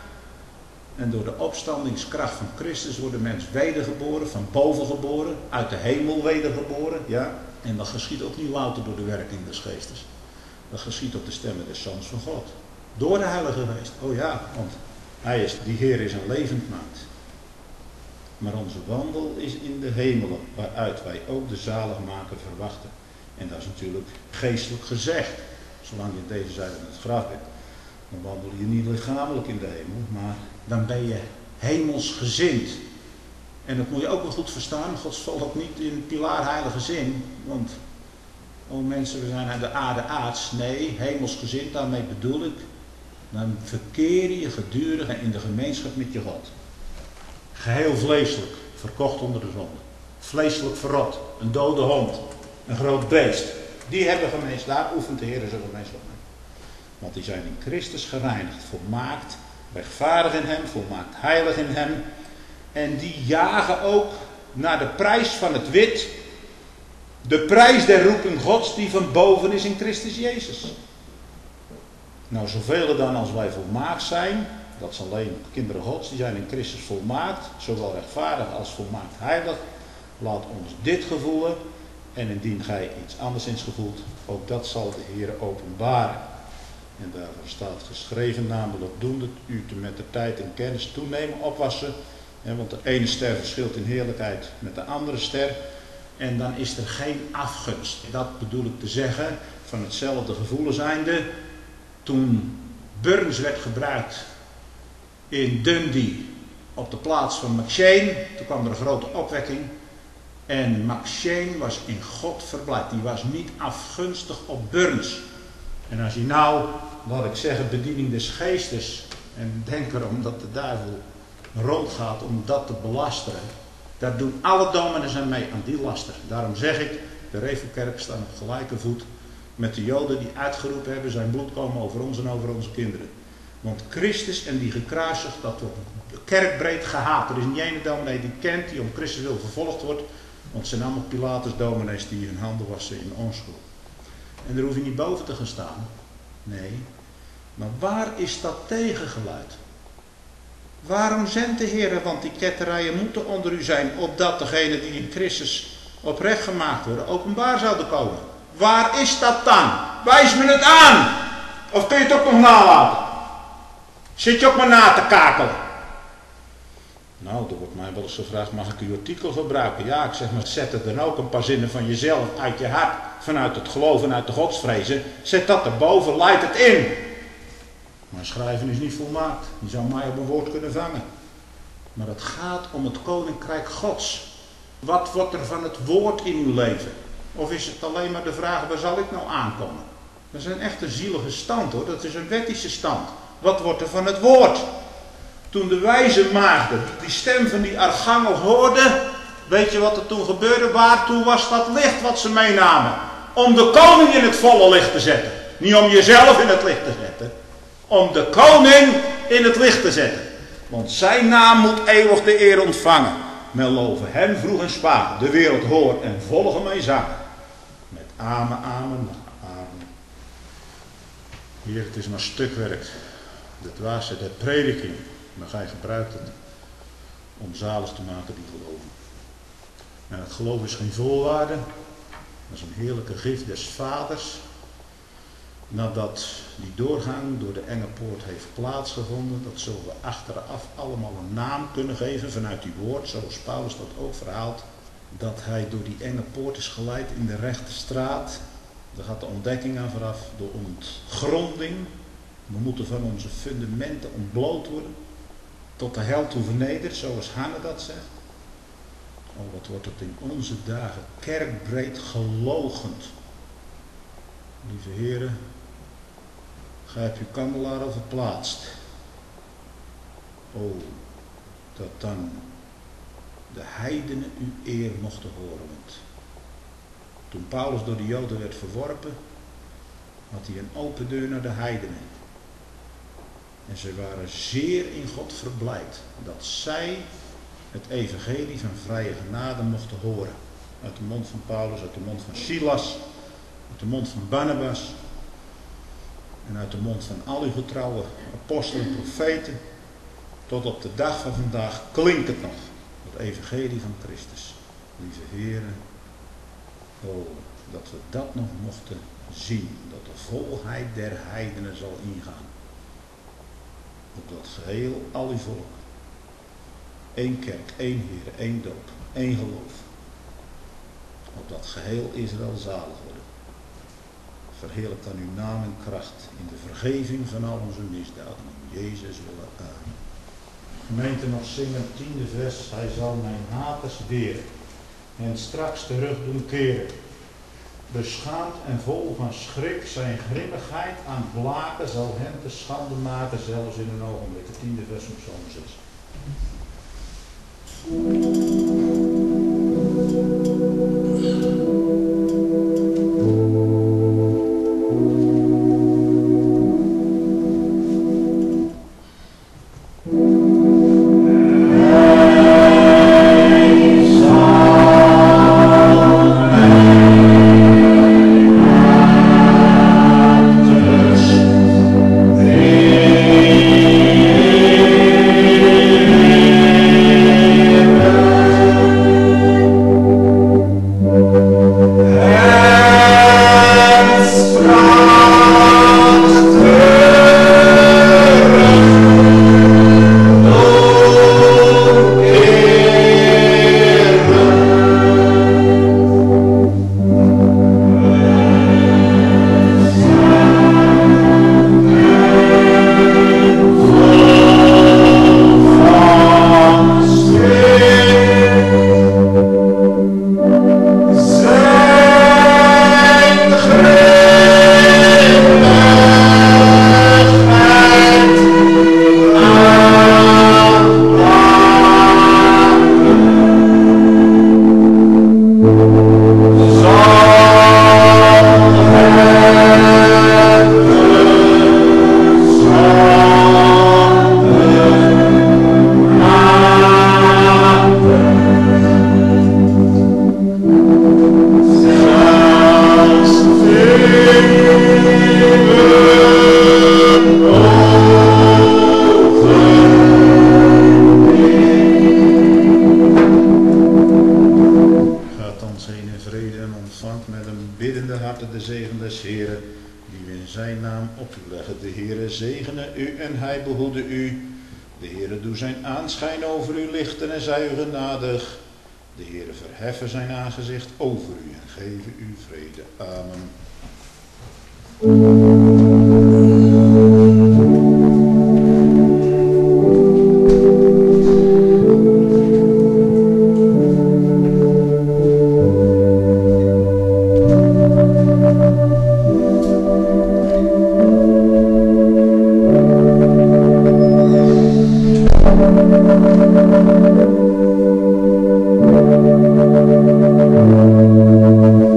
En door de opstandingskracht van Christus wordt de mens wedergeboren, van boven geboren, uit de hemel wedergeboren. Ja? En dat geschiet ook niet louter door de werking des Geestes. Dat geschiet op de stemmen des Zoons van God. Door de Heilige Geest. Oh ja, want hij is, die Heer is een levend maat. Maar onze wandel is in de hemelen, waaruit wij ook de zaligmaker verwachten. En dat is natuurlijk geestelijk gezegd. Zolang je in deze zijde van het graf bent, dan wandel je niet lichamelijk in de hemel, maar dan ben je hemelsgezind. En dat moet je ook wel goed verstaan. Gods volk niet in pilaarheilige zin. Want, oh mensen, we zijn aan de aarde aards. Nee, hemelsgezind, daarmee bedoel ik. Dan verkeer je gedurig in de gemeenschap met je God. Geheel vleeselijk, verkocht onder de zonde. Vleeselijk verrot, een dode hond, een groot beest. Die hebben gemeenschap, daar oefent de Heer zijn gemeenschap mee. Want die zijn in Christus gereinigd, volmaakt, rechtvaardig in hem, volmaakt heilig in hem. En die jagen ook naar de prijs van het wit. De prijs der roeping Gods die van boven is in Christus Jezus. Nou, zoveel dan als wij volmaakt zijn, dat is alleen kinderen Gods, die zijn in Christus volmaakt, zowel rechtvaardig als volmaakt heilig. Laat ons dit gevoelen, en indien gij iets anderszins gevoelt, ook dat zal de Heer openbaren. En daarvoor staat geschreven, namelijk doen dat u te met de tijd in kennis toenemen, opwassen. Hè, want de ene ster verschilt in heerlijkheid met de andere ster. En dan is er geen afgunst. Dat bedoel ik te zeggen, van hetzelfde gevoelen zijnde. Toen Burns werd gebruikt in Dundee op de plaats van McShane, toen kwam er een grote opwekking. En McShane was in God verblijd. Die was niet afgunstig op Burns. En als je nou, laat ik zeggen, bediening des geestes, en denk erom dat de duivel rondgaat om dat te belasteren, daar doen alle dominees aan mee, aan die laster. Daarom zeg ik, de Revelkerk staat op gelijke voet met de Joden die uitgeroepen hebben, zijn bloed komen over ons en over onze kinderen. Want Christus en die gekruisigd, dat wordt kerkbreed gehaat. Er is niet ene dominee die kent, die om Christus wil vervolgd wordt. Want het zijn allemaal Pilatus dominees die hun handen wassen in onschuld. En daar hoef je niet boven te gaan staan. Nee. Maar waar is dat tegengeluid? Waarom zendt de Heer? Want die ketterijen moeten onder u zijn, opdat degenen die in Christus oprecht gemaakt worden, openbaar zouden komen. Waar is dat dan? Wijs me het aan! Of kun je het ook nog nalaten? Zit je ook maar na te kakelen? Nou, er wordt mij wel eens gevraagd, mag ik uw artikel gebruiken? Ja, ik zeg maar, zet er dan ook een paar zinnen van jezelf, uit je hart, vanuit het geloof en uit de godsvrezen. Zet dat erboven, leid het in. Maar schrijven is niet volmaakt. Je zou mij op een woord kunnen vangen. Maar het gaat om het koninkrijk Gods. Wat wordt er van het woord in uw leven? Of is het alleen maar de vraag, waar zal ik nou aankomen? Dat is een echte zielige stand hoor, dat is een wettische stand. Wat wordt er van het woord? Toen de wijze maagden die stem van die archangel hoorden, weet je wat er toen gebeurde? Waartoe was dat licht wat ze meenamen? Om de koning in het volle licht te zetten. Niet om jezelf in het licht te zetten. Om de koning in het licht te zetten. Want zijn naam moet eeuwig de eer ontvangen. Men loven hem vroeg en spaar. De wereld hoort en volgen mijn zang. Met amen, amen, amen. Heer, het is maar stukwerk. De dwaasheid der prediking. Maar gij gebruikt het om zalig te maken die geloven. En het geloof is geen voorwaarde. Dat is een heerlijke gift des vaders. Nadat die doorgang door de enge poort heeft plaatsgevonden, dat zullen we achteraf allemaal een naam kunnen geven vanuit die woord, zoals Paulus dat ook verhaalt, dat hij door die enge poort is geleid in de rechte straat. Daar gaat de ontdekking aan vooraf, de ontgronding. We moeten van onze fundamenten ontbloot worden, tot de hel toe vernederd, zoals Hanne dat zegt. Oh, wat wordt het in onze dagen kerkbreed geloochend. Lieve heren, gij hebt uw kandelaar verplaatst. Oh, dat dan de heidenen uw eer mochten horen. Want toen Paulus door de Joden werd verworpen, had hij een open deur naar de heidenen. En ze waren zeer in God verblijd dat zij het evangelie van vrije genade mochten horen. Uit de mond van Paulus, uit de mond van Silas, uit de mond van Barnabas en uit de mond van al uw getrouwe apostelen en profeten. Tot op de dag van vandaag klinkt het nog, het evangelie van Christus. Lieve heren, oh, dat we dat nog mochten zien, dat de volheid der heidenen zal ingaan. Op dat geheel al uw volk. Eén kerk, één Heer, één doop, één geloof. Op dat geheel Israël zalig worden. Verheerlijk dan uw naam en kracht in de vergeving van al onze misdaden. In Jezus willen. Amen. Gemeente, nog zingen het tiende vers. Hij zal mijn haters weren en straks terug doen keren. Beschaamd en vol van schrik, zijn grimmigheid aan blaken zal hem te schande maken, zelfs in een ogenblik. Het tiende vers van Psalm zes. Aanschijn over u lichten en zij u genadig. De Heere verheffen zijn aangezicht over u en geven u vrede. Amen. Thank you.